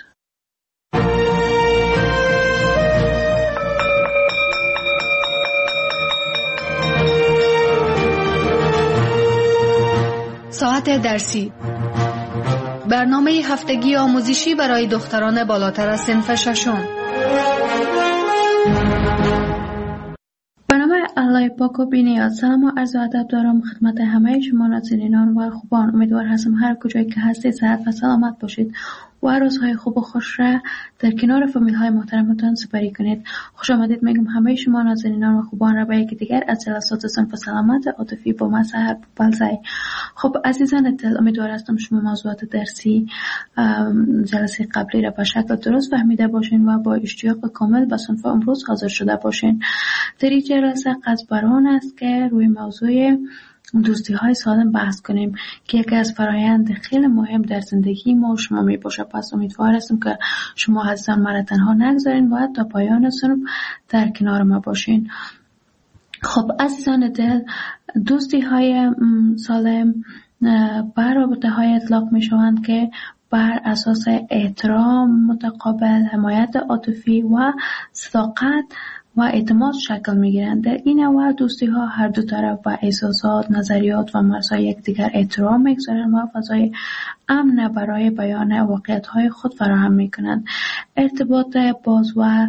ساعت درسی، برنامه هفتگی آموزشی برای دختران بالاتر از صنف ششم. برنامه الله پاک و بی‌نیاز. سلام و عرض ادب دارم خدمت همه شما ناظرینان و خوبان. امیدوار هستم هر کجایی که هستید صحت و سلامت باشید و روزهای خوب و خوش را در کنار فامیل های محترمتان سپری کنید. خوش آمدید میگم همه شما ناظرینان و خوبان را به یکی دیگر از جلسات صنف سلامت عاطفی با من سحر پوپلزی. خب عزیزان دل، امیدوار هستم شما موضوعات درسی جلسه قبلی را به شکل درست فهمیده باشین و با اشتیاق کامل به صنف امروز حاضر شده باشین. در این جلسه قصد بر آن است که روی موضوع دوستی های سالم بحث کنیم که یکی از فرایند خیلی مهم در زندگی ما و شما می باشه. پس امیدوار هستم که شما عزیزان مرا تنها نگذارین و تا پایان صنف در کنار ما باشین. خب عزیزان دل، دوستی های سالم بر رابطه های اطلاق می شوند که بر اساس احترام متقابل، حمایت عاطفی و صداقت و اعتماد شکل میگیرند. در این نوع دوستی ها هر دو طرف با احساسات، نظریات و مرزهای یکدیگر احترام میگذارند و فضای امن برای بیان واقعیت های خود فراهم میکنند. ارتباط باز و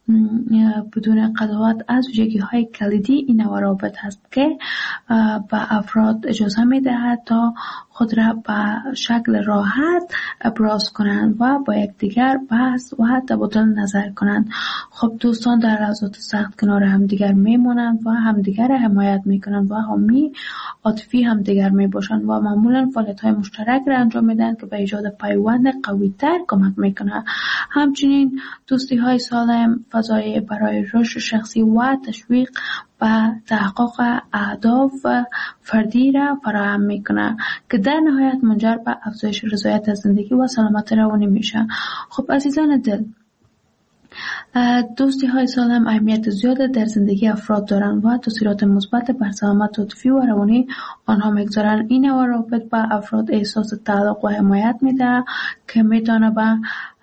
بدون قضاوت از ویژگی های کلیدی این نوع روابط هست که به افراد اجازه میدهد تا خود را به شکل راحت ابراز کنند و با یکدیگر بحث و تبادل نظر کنند. خب دوستان در لحظات سخت کنار همدیگر میمونند و همدیگر را حمایت میکنند و حامی عاطفی همدیگر میباشند و معمولا فعالیت‌های مشترک را انجام میدن که به ایجاد پیوند قوی‌تر کمک میکنه. همچنین دوستی‌های سالم فضای برای رشد شخصی و تشویق و تحقق اهداف فردی را فراهم میکنه که در نهایت منجر به افزایش رضایت از زندگی و سلامت روانی میشه. خب عزیزان دل، دوستی های سالم اهمیت زیاد در زندگی افراد دارند و تاثیرات مثبت بر سلامت عاطفی و روانی آنها میگذارند. این نوع روابط به افراد احساس تعلق و حمایت میده که میتونه به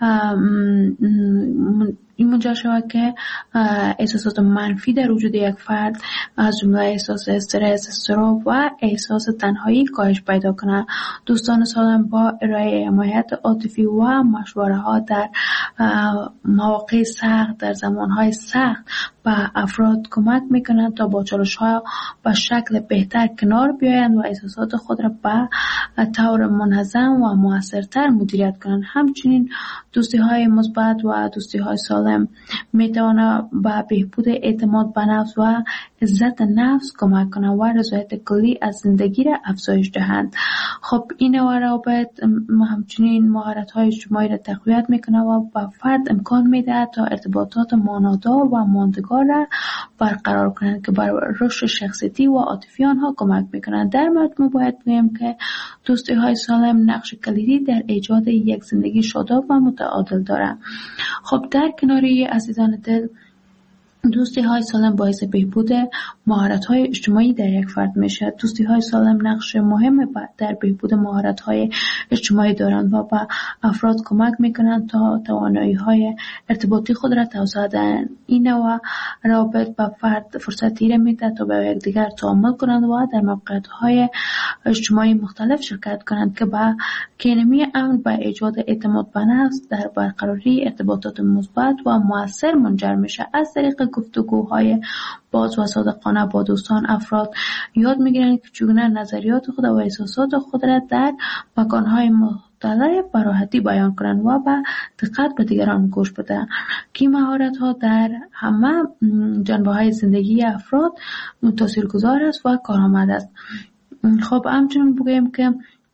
این منجر شود که احساسات منفی در وجود یک فرد از جمله احساس استرس، اضطراب و احساس تنهایی کاهش پیدا کنه. دوستان سالم با ارائه حمایت عاطفی و مشوره ها در مواقع سخت، در زمانهای سخت به افراد کمک میکنند تا با چالش‌ها به شکل بهتر کنار بیایند و احساسات خود را به طور منظم و موثرتر مدیریت کنند. همچنین دوستی‌های مثبت و دوستی‌های سالم میتواند به بهبود اعتماد به نفس و عزت نفس کمک کنند و رضایت کلی از زندگی را افزایش دهند. خب این نوع روابط همچنین مهارت‌های اجتماعی را تقویت میکنه و به فرد امکان میده تا ارتباطات معنادار و ماندگار را برقرار کنند که بر رشد شخصیتی و عاطفی آنها کمک میکنند. در مجموع باید بگویم که دوستی‌های سالم نقش کلیدی در ایجاد یک زندگی شاداب و متعادل دارند. خب در کناری عزیزان دل، دوستی های سالم باعث بهبود مهارت های اجتماعی در یک فرد میشه. دوستی های سالم نقش مهم در بهبود مهارت های اجتماعی دارند و به افراد کمک میکنند تا توانایی های ارتباطی خود را توسعه دهند. این نوع روابط به فرد فرصتی را میده تا به یکدیگر تعامل کنند و در موقعیت های اجتماعی مختلف شرکت کنند که با کینمی امن به ایجاد اعتماد به نفس در برقراری ارتباطات مثبت و مؤثر منجر میشه. از طریق گفتگوهای باز و صادقانه با دوستان افراد یاد میگیرند که چگونه نظریات خود و احساسات خود را در مکانهای مختلف به راحتی بیان کنند و با دقت به دیگران گوش بدهند که مهارت ها در همه جنبه های زندگی افراد تاثیرگذار است و کارآمد است. خب همچنین بگویم که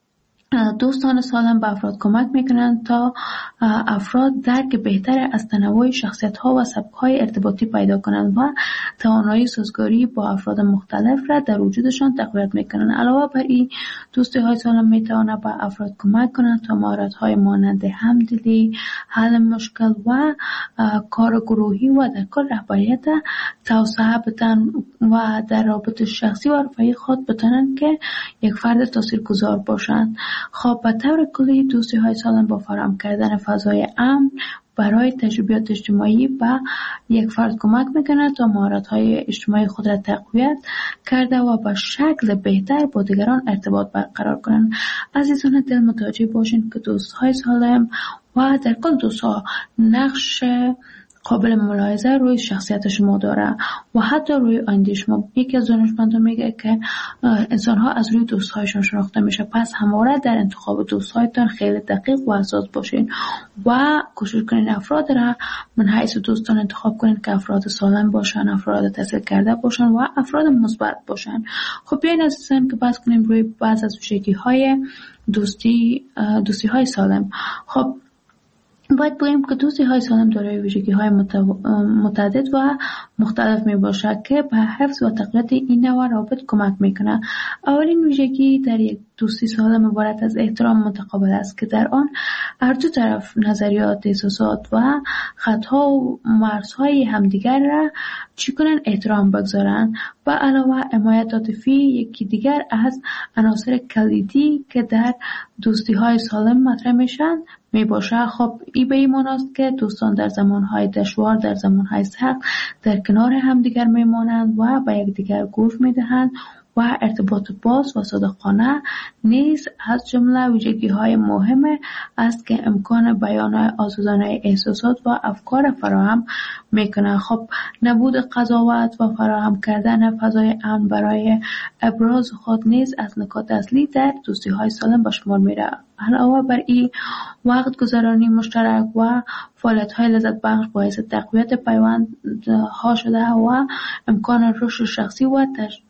دوستان سالم به افراد کمک میکنند تا افراد درک بهتر از تنوع شخصیت ها و سبک های ارتباطی پیدا کنند و توانایی سازگاری با افراد مختلف را در وجودشان تقویت میکنند. علاوه بر این، دوستی های سالم میتواند به افراد کمک کنند تا مهارت های مانند همدلی، حل مشکل و کار گروهی و در کل رهبریت توسعه بدن و در رابطه شخصی و رفاهی خود بتوانند که یک فرد تاثیرگذار باشند. خب به طور کلی دوستی های سالم با فراهم کردن فضای امن برای تجربیات اجتماعی به یک فرد کمک میکنه تا مهارت های اجتماعی خود را تقویت کرده و به شکل بهتر با دیگران ارتباط برقرار کنند. عزیزان دل متوجه باشین که دوست های سالم و در کل دوست ها نقش قابل ملاحظه روی شخصیت شما داره و حتی روی آینده شما. یکی از دانشمندان میگه که انسان ها از روی دوست هایشان شناخته میشه، پس همواره در انتخاب دوست هایتان خیلی دقیق و حساس باشین و کوشش کنین افراد را من حیث دوستان انتخاب کنین که افراد سالم باشن، افراد تحصیل کرده باشن و افراد مثبت باشن. خب بیاین عزیزان که بحث کنیم روی بعض از ویژگی های دوستی های سالم. خب باید بگیم که دوستی های سالم دارای ویژگی های متعدد و مختلف می باشد که به حفظ و تقویت این نوع روابط کمک میکنه. اولین ویژگی در یک دوستی سالم عبارت از احترام متقابل است که در آن هر دو طرف نظریات، احساسات و خطها و مرزهای همدیگر را احترام بگذارند. و علاوه حمایت عاطفی یکی دیگر از عناصر کلیدی که در دوستی های سالم مطرح میشن می باشه. خب این به این معناست که دوستان در زمانهای دشوار، در زمانهای سخت در کنار همدیگر میمانند و به یکدیگر گوش میدهند و ارتباط باز و صادقانه نیز از جمله ویژگی‌های مهم است که امکان بیان آزادانه احساسات و افکار فراهم میکنه. خب نبود قضاوت و فراهم کردن فضای امن برای ابراز خود نیز از نکات اصلی در دوستی‌های سالم به شمار میره. علاوه بر این، وقت گذرانی مشترک و فعالیت‌های لذت بخش باعث تقویت پیوندها شده و امکان رشد شخصی و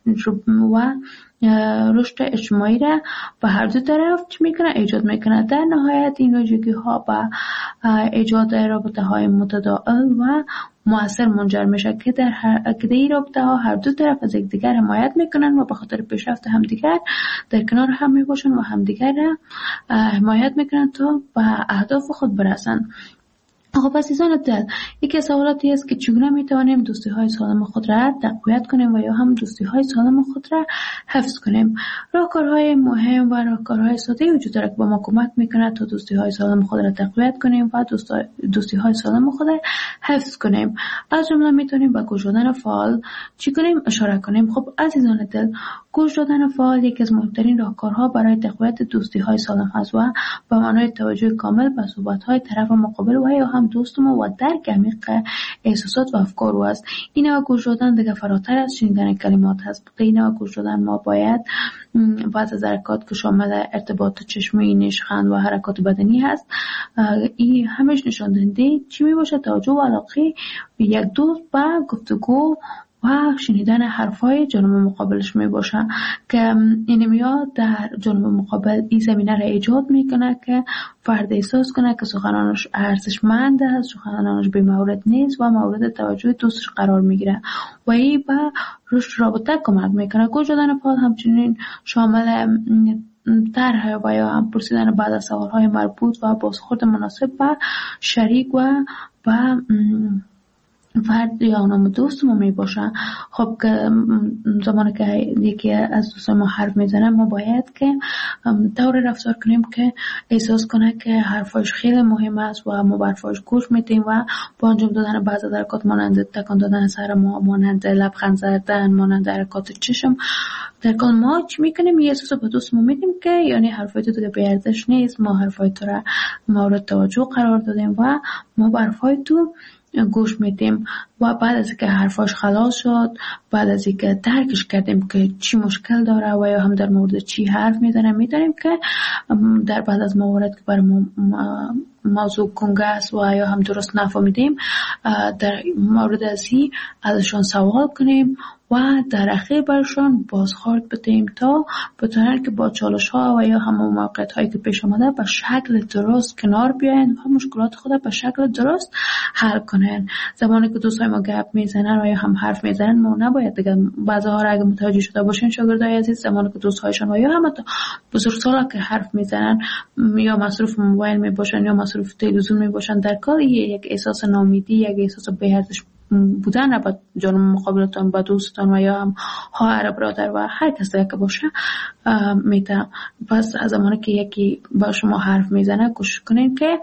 رشد اجتماعی را به هر دو طرف ایجاد میکنه. در نهایت این ویژگی‌ها به ایجاد رابطه‌های متداول و مؤثر منجر میشه که در این رابطه‌ها هر دو طرف از یکدیگر حمایت میکنن و به خاطر پیشرفت همدیگر در کنار هم میباشن و همدیگر را حمایت میکنن تا به اهداف خود برسن. خب عزیزان دل، یکی از سوالاتی است که چگونه میتوانیم دوستی های سالم خود را تقویت کنیم و یا هم دوستی های سالم خود را حفظ کنیم. راهکارهای مهم و راهکارهای ساده وجود دارد که به ما کمک میکنه تا دوستی های سالم خود را تقویت کنیم و دوستی های سالم خود را حفظ کنیم. از جمله میتونیم به گوش دادن فعال اشاره کنیم. خب عزیزان دل، گوش دادن فعال یکی از مهمترین راهکارها برای تقویت دوستی های سالم است و به معنای توجه کامل به صحبت های طرف مقابل و یا هم دوست ما و درک عمیق احساسات و افکار او است. این نوع گوش دادن دیگه فراتر از شنیدن کلمات است. این نوع گوش دادن ما باید بعض از حرکات که شامل ارتباط چشمی، نشخند و حرکات بدنی هست، این همش نشان دهنده چی می باشه؟ توجه و علاقه یک دوست به گفتگو و شنیدن حرفای جانب مقابلش می باشه که این میاد در جانب مقابل این زمینه را ایجاد میکنه که فرد احساس کنه که سخنانش ارزشمند است، سخنانش بی مورد نیست و مورد توجه دوستش قرار میگیره و این به رشد رابطه کمک میکنه. گوش دادن فعال همچنین شامل طرح و یا هم پرسیدن بعد از سوالهای مربوط و بازخورد مناسب به شریک و به فرد یا نام دوست ما می باشه. خب که زمانی که یکی از دوستان ما حرف میزنه ما باید که طور رفتار کنیم که احساس کنه که حرفاش خیلی مهم است و ما حرفاش گوش میدیم و با انجام دادن بعض از حرکات مانند تکان دادن سر ما، مانند لبخند زدن، مانند حرکات چشم، در کل ما چی میکنیم؟ یه احساس به دوست ما میدیم که یعنی حرفای تو دیگه بی ارزش نیست، ما حرفای تو را مورد توجه قرار دادیم و ما به حرفای تو گوش میدیم و بعد از اینکه حرفاش خلاص شد، بعد از اینکه درکش کردیم که چی مشکل داره و یا هم در مورد چی حرف میزنه، میدونیم که در بعد از موارد که برای موضوع کنگه است و یا هم درست نفهمیدیم در مورد ازشان سوال کنیم و در اخیر برشان بازخورد بدهیم تا بتونن که با چالش ها و یا همون موقعیت هایی که پیش آمده به شکل درست کنار بیاین و مشکلات خود به شکل درست حل کنن. زمانی که دوستای ما گپ میزنن و یا هم حرف میزنن ما نباید دیگه بعضی‌ها را اگه متوجه شده باشین شاگردای عزیز، زمانی که دوستایشان و یا هم بزرگسالا که حرف میزنن یا مصروف موبایل میباشن یا مصروف تلویزیون میباشن، در کار یک احساس ناامیدی، یک احساس بی‌ارزش بودن را با جانب مقابلتان، با دوستان و یا هم خواهر برادر و هر کسی که باشه میتونم. پس از زمانی که یکی با شما حرف میزنه گوش کنین که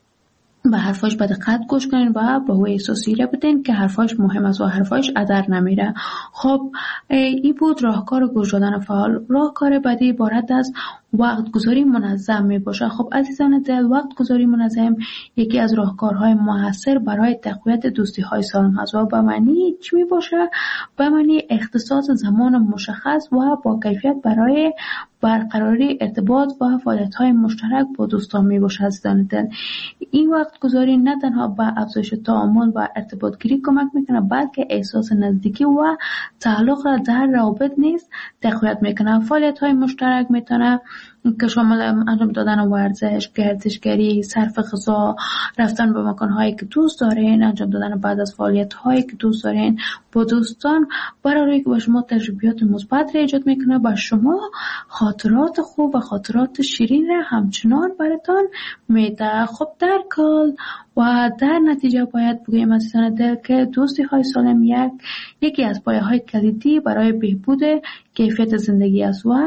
به حرفاش به دقت گوش کنین و به او احساسی را بدین که حرفاش مهم است و حرفاش ادر نمیره. خب این بود راهکار گوش دادن فعال. راهکار بعدی عبارت از وقت گذاری منظم می باشه. خب عزیزان دل، وقت گذاری منظم یکی از راهکارهای موثر برای تقویت دوستی های سالم هست و به معنی چی می باشه؟ به معنی اختصاص زمان مشخص و با کیفیت برای برقراری ارتباط و فعالیت های مشترک با دوستان می باشه. عزیزان دل، این وقت گذاری نه تنها به افزایش تعامل و ارتباط گیری کمک میکنه بلکه احساس نزدیکی و تعلق را در روابط نیز تقویت میکنه. فعالیت های مشترک میتونه که شامل انجام دادن ورزش، گردشگری، صرف غذا، رفتن به مکان‌هایی که دوست دارین، انجام دادن بعد از فعالیت‌هایی که دوست دارین با دوستان، برای که با شما تجربیات مثبت را ایجاد میکنه، با شما خاطرات خوب و خاطرات شیرین را همچنان براتون میده. خب در کل و در نتیجه باید بگویم عزیزان دل که دوستی های سالم یکی از پایه‌های کلیدی برای بهبود کیفیت زندگی است و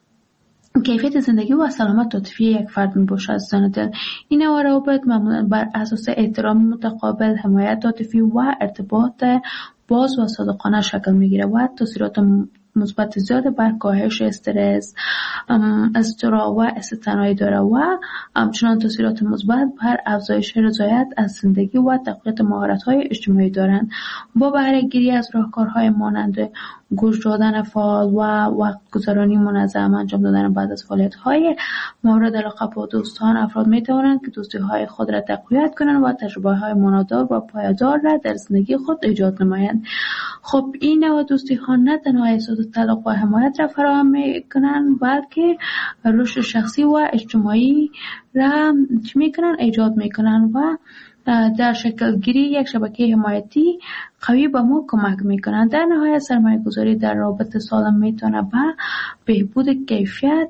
کیفیت زندگی و سلامت عاطفی یک فرد میباشه. عزیزان دل، این روابط معمولا بر اساس احترام متقابل، حمایت عاطفی و ارتباط باز و صادقانه شکل میگیره و تاثیرات مثبت زیاد بر کاهش استرس، اضطراب و استثنایی داره و همچنان تاثیرات مثبت بر افزایش رضایت از زندگی و تقویت مهارت‌های اجتماعی دارند. با بهره گیری از راهکارهای مانند گوش دادن فعال و وقت گذرانی منظم، انجام دادن بعد از فعالیت‌های مورد علاقه با دوستان، افراد می‌توانند که دوستی‌های خود را تقویت کنند و تجربه‌های مانادار و پایدار را در زندگی خود ایجاد نمایند. خب این نوع دوستی‌ها نه تنها احساس تعلق و حمایت را فراهم می‌کنند بلکه رشد شخصی و اجتماعی را ایجاد می‌کنند و در شکل گیری یک شبکه حمایتی قوی به ما کمک میکنند. در نهایت سرمایه گذاری در رابطه سالم میتونه به بهبود کیفیت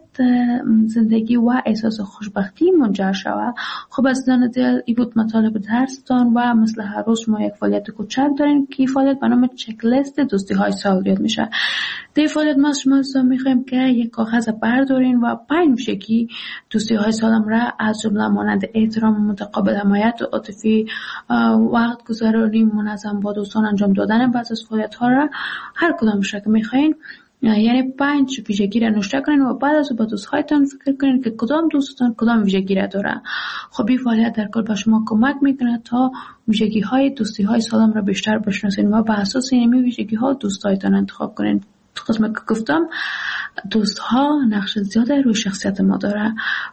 زندگی و احساس خوشبختی منجر شود. خب عزیزان دل، این بود مطالب درستان و مثل هر روز ما یک فعالیت کوچک داریم که فعالیت به نام چک لیست دوستی های سال یاد میشه. در فعالیت ما شما میخوایم که یک کاغذ بردارین و 5 شکلی دوستی های سالم را از جمله مانند احترام متقابل، حمایت عاطفی، وقت گذرانی منظم با دوستان، انجام دادن بعض از فعالیت‌ها را هر کدامش را که می‌خواین، یعنی 5 ویژگی را نوشته کنین و بعد از با دوست‌هایتان فکر کنین که کدام دوستتان کدام ویژگی را داره. خب این فعالیت در کل به شما کمک میکنه تا ویژگی‌های دوستی‌های سالم را بیشتر بشناسین و بر اساس این ویژگی‌ها دوست‌هایتان انتخاب کنین. خدمت که گفتم دوست‌ها نقش زیاده روی شخصیت ما داره،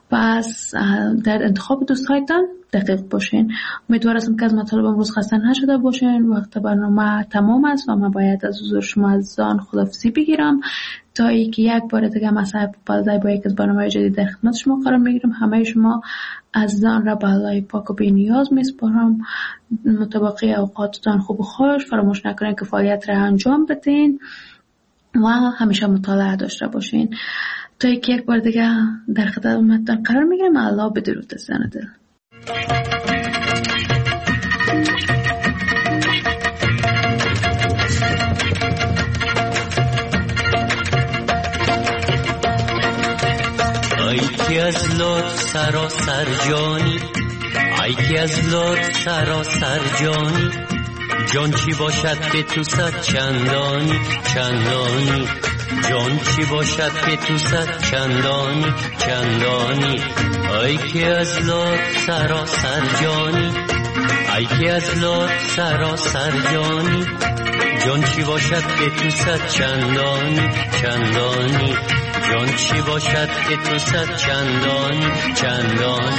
پس در انتخاب دوست‌هایتان دقیق باشین. امیدوارم که از مطالب امروز خسته نشده باشین. وقت برنامه تمام است و من باید از حضور شما عزیزان خداحافظی بگیرم تا اینکه یک بار دیگه مساعد با یک از برنامه جدید در خدمت شما قرار میگیرم. همه شما عزیزان را به الله پاک و بی‌نیاز میسپارم. مطابق اوقاتتان خوب و خوش، فراموش نکنین که فعالیت را انجام بدین و همیشه مطالعه داشته باشین. تا یک بار دیگه در خدمتتان قرار میگیرم. الله بدرود عزیزان دل. ای که از لطف سراسر جانی، ای که از لطف سراسر جانی، جان چی باشد که تو صد چندانی چندانی، جان چی باشد که تو صد چندانی چندانی. ای که از لطف سراسر جانی، ای که از لطف سراسر جانی، جان چی باشد که تو صد چندانی چندانی، جان چی باشد که تو صد چندانی چندانی.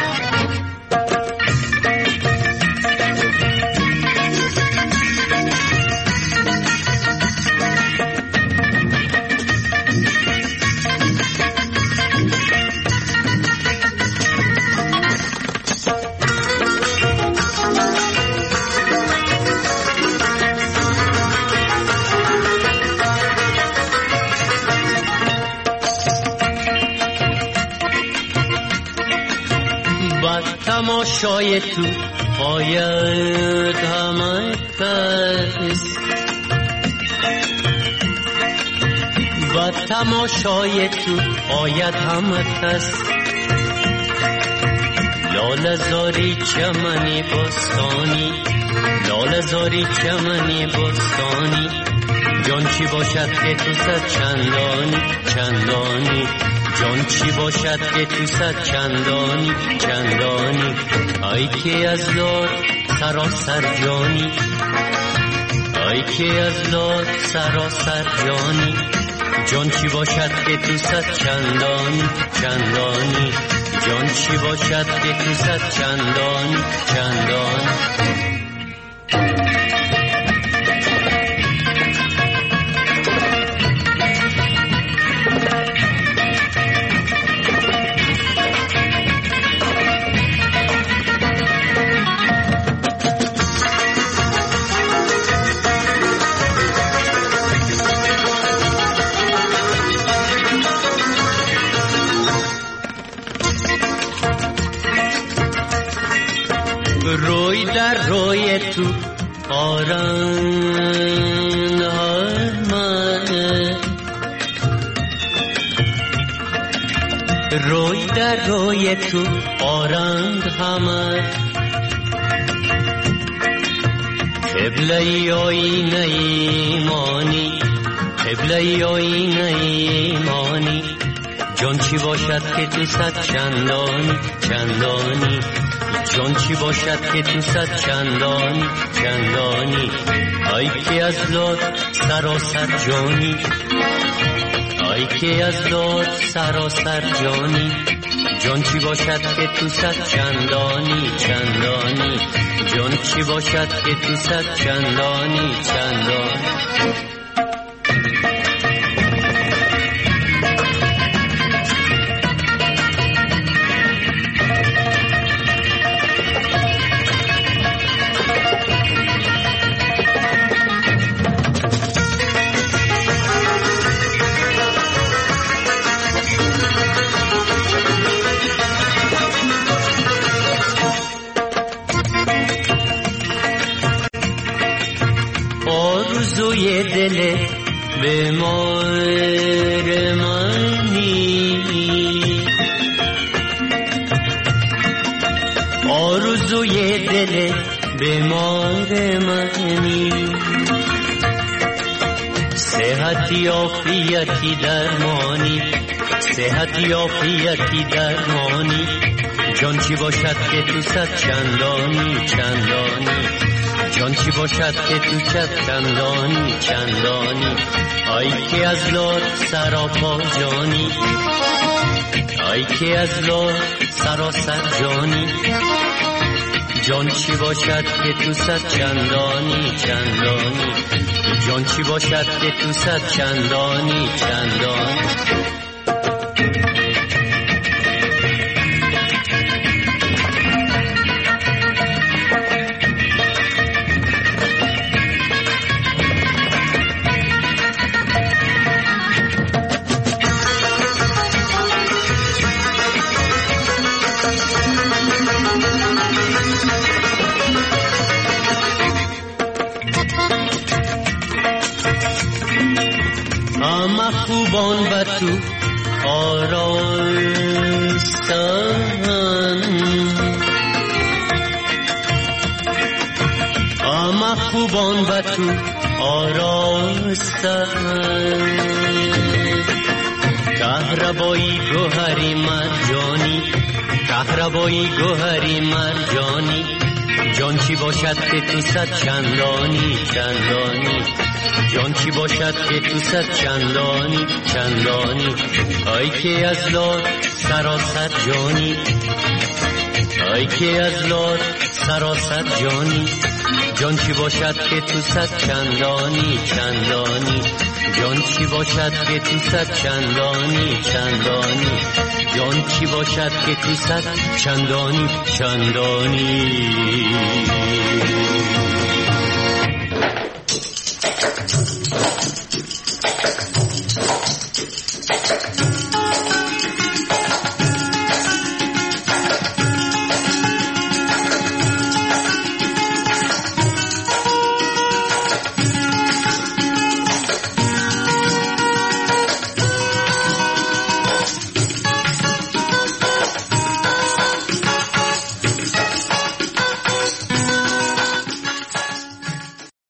تماشای تو آید همه کس، با تماشای تو آید همه کس. لاله زاری چمنی بستانی، لاله زاری چمنی بستانی، جان چی باشد که تو صد چندانی چندانی، جان چی باشد که تو صد چندانی چندانی. ای که از لاد سراسر جانی، ای که از لاد سراسر جانی، جان چی باشد که تو صد چندانی چندانی، جان چی باشد که تو صد چندانی چندانی. روی در روی تو آرند همه، روی در روی تو آرند همه، قبله آینه ایمانی، قبله آینه ایمانی، جان چی باشد که تو صد چندانی چندانی، جان چی باشد که تو صد چندانی چندانی. ای که از لاد سراسر جانی، ای که از لاد سراسر جانی، جان چی باشد که تو صد چندانی چندانی، جان چی باشد که تو صد چندانی چندانی. آرزوی دل بیمار منی، آرزوی دل بیمار منی، صحتی عافیتی درمانی، صحتی عافیتی درمانی، جان چی باشد که تو صد چندانی چندانی، جان چی باشد که تو صد چندانی چندانی. ای که از لاد سراپا جانی، ای که از لاد سراسر جانی، جان چی باشد که تو صد چندانی چندانی، جان چی باشد که تو صد چندانی چندانی. همه خوبان به تو آراستن، همه خوبان به تو آراستن، کهربایی گوهری مرجانی، کهربایی گوهری مرجانی، جان چی باشد که تو صد چندانی چندانی، جان چی باشد که تو صد چندانی چندانی. ای که از لاد سراسر جانی، ای که از لاد سراسر جانی، جان چی باشد که تو صد چندانی چندانی، جان چی باشد که تو صد چندانی چندانی، جان چی باشد که تو صد چندانی چندانی.